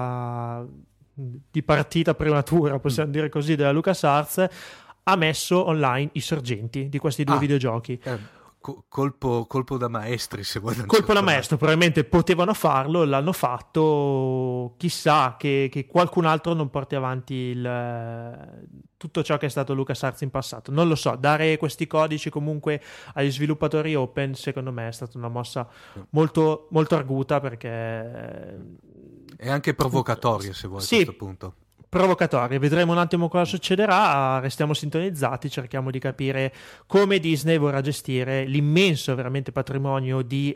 di partita prematura, possiamo dire così, della LucasArts, ha messo online i sorgenti di questi due videogiochi. Colpo da maestri, se vuoi. Colpo da maestro, probabilmente potevano farlo, l'hanno fatto. Chissà che qualcun altro non porti avanti tutto ciò che è stato LucasArts in passato. Non lo so, dare questi codici comunque agli sviluppatori open, secondo me è stata una mossa molto, molto arguta, perché è anche provocatoria, se vuoi, a questo punto. Provocatorie, vedremo un attimo cosa succederà, restiamo sintonizzati, cerchiamo di capire come Disney vorrà gestire l'immenso veramente patrimonio di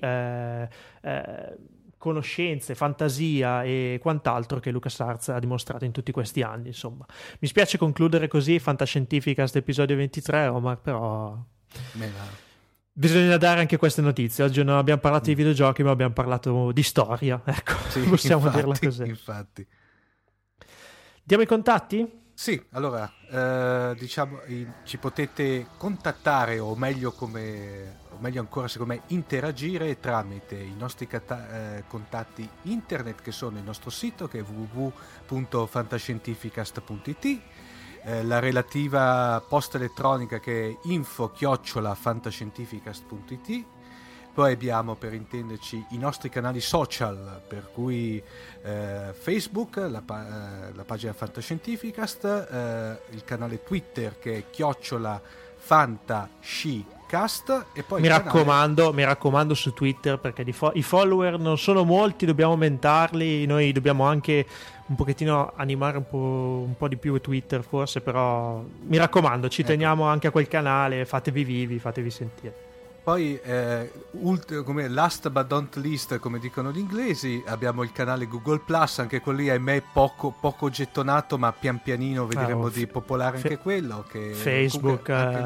conoscenze, fantasia e quant'altro che LucasArts ha dimostrato in tutti questi anni. Insomma, mi spiace concludere così Fantascientificast episodio 23, Omar, però bisogna dare anche queste notizie. Oggi non abbiamo parlato di videogiochi, ma abbiamo parlato di storia, ecco, possiamo dirla così. Infatti. Diamo i contatti? Sì, allora, ci potete contattare, o meglio ancora secondo me interagire tramite i nostri contatti internet, che sono il nostro sito, che è www.fantascientificast.it, la relativa posta elettronica che è info@fantascientificast.it. Poi abbiamo, per intenderci, i nostri canali social, per cui Facebook, la pagina Fantascientificast, il canale Twitter che è @fantascicast, e poi mi raccomando su Twitter, perché i follower non sono molti, dobbiamo aumentarli, noi dobbiamo anche un pochettino animare un po' di più Twitter forse, però mi raccomando, ci teniamo anche a quel canale, fatevi vivi, fatevi sentire. Poi, come last but not least, come dicono gli inglesi, abbiamo il canale Google Plus, anche quello lì ahimè poco gettonato, ma pian pianino vedremo di popolare anche quello. Che Facebook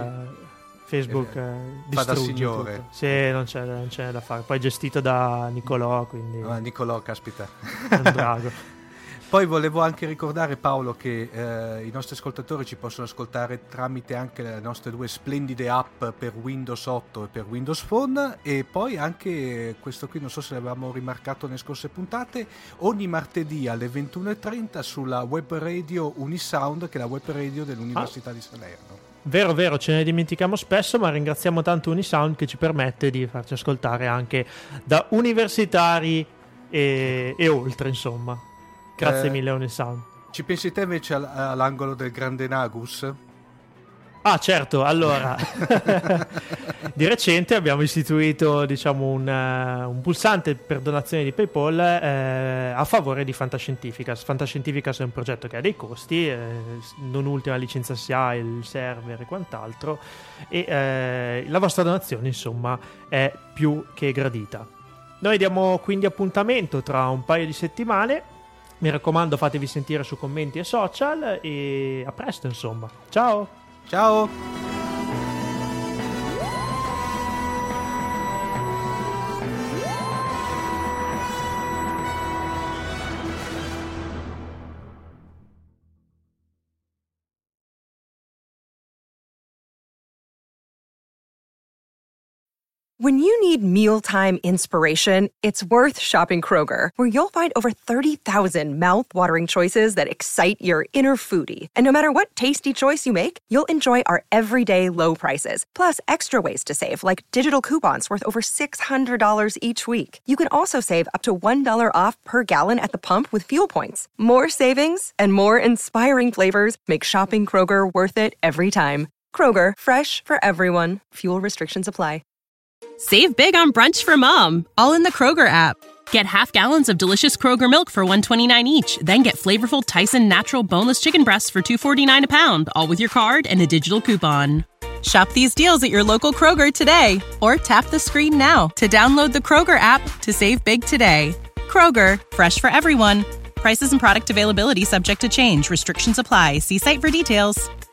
fa da signore. Tutto. Sì, non c'è da fare. Poi gestito da Nicolò, quindi... Nicolò, caspita. Drago. Poi volevo anche ricordare, Paolo, che i nostri ascoltatori ci possono ascoltare tramite anche le nostre due splendide app per Windows 8 e per Windows Phone, e poi anche, questo qui non so se l'avevamo rimarcato nelle scorse puntate, ogni martedì alle 21:30 sulla web radio Unisound, che è la web radio dell'Università di Salerno. Vero, ce ne dimentichiamo spesso, ma ringraziamo tanto Unisound che ci permette di farci ascoltare anche da universitari e oltre, insomma. Grazie mille Unisound. Ci pensi te invece all'angolo del grande Nagus? Ah, certo, allora di recente abbiamo istituito, diciamo, un pulsante per donazioni di PayPal a favore di Fantascientificast. Fantascientificast è un progetto che ha dei costi, non ultima licenza SIA, il server e quant'altro, e la vostra donazione, insomma, è più che gradita. Noi diamo quindi appuntamento tra un paio di settimane. Mi raccomando, fatevi sentire su commenti e social, e a presto, insomma. Ciao! When you need mealtime inspiration, it's worth shopping Kroger, where you'll find over 30,000 mouth-watering choices that excite your inner foodie. And no matter what tasty choice you make, you'll enjoy our everyday low prices, plus extra ways to save, like digital coupons worth over $600 each week. You can also save up to $1 off per gallon at the pump with fuel points. More savings and more inspiring flavors make shopping Kroger worth it every time. Kroger, fresh for everyone. Fuel restrictions apply. Save big on brunch for mom, all in the Kroger app. Get half gallons of delicious Kroger milk for $1.29 each. Then get flavorful Tyson natural boneless chicken breasts for $2.49 a pound, all with your card and a digital coupon. Shop these deals at your local Kroger today, or tap the screen now to download the Kroger app to save big today. Kroger, fresh for everyone. Prices and product availability subject to change. Restrictions apply. See site for details.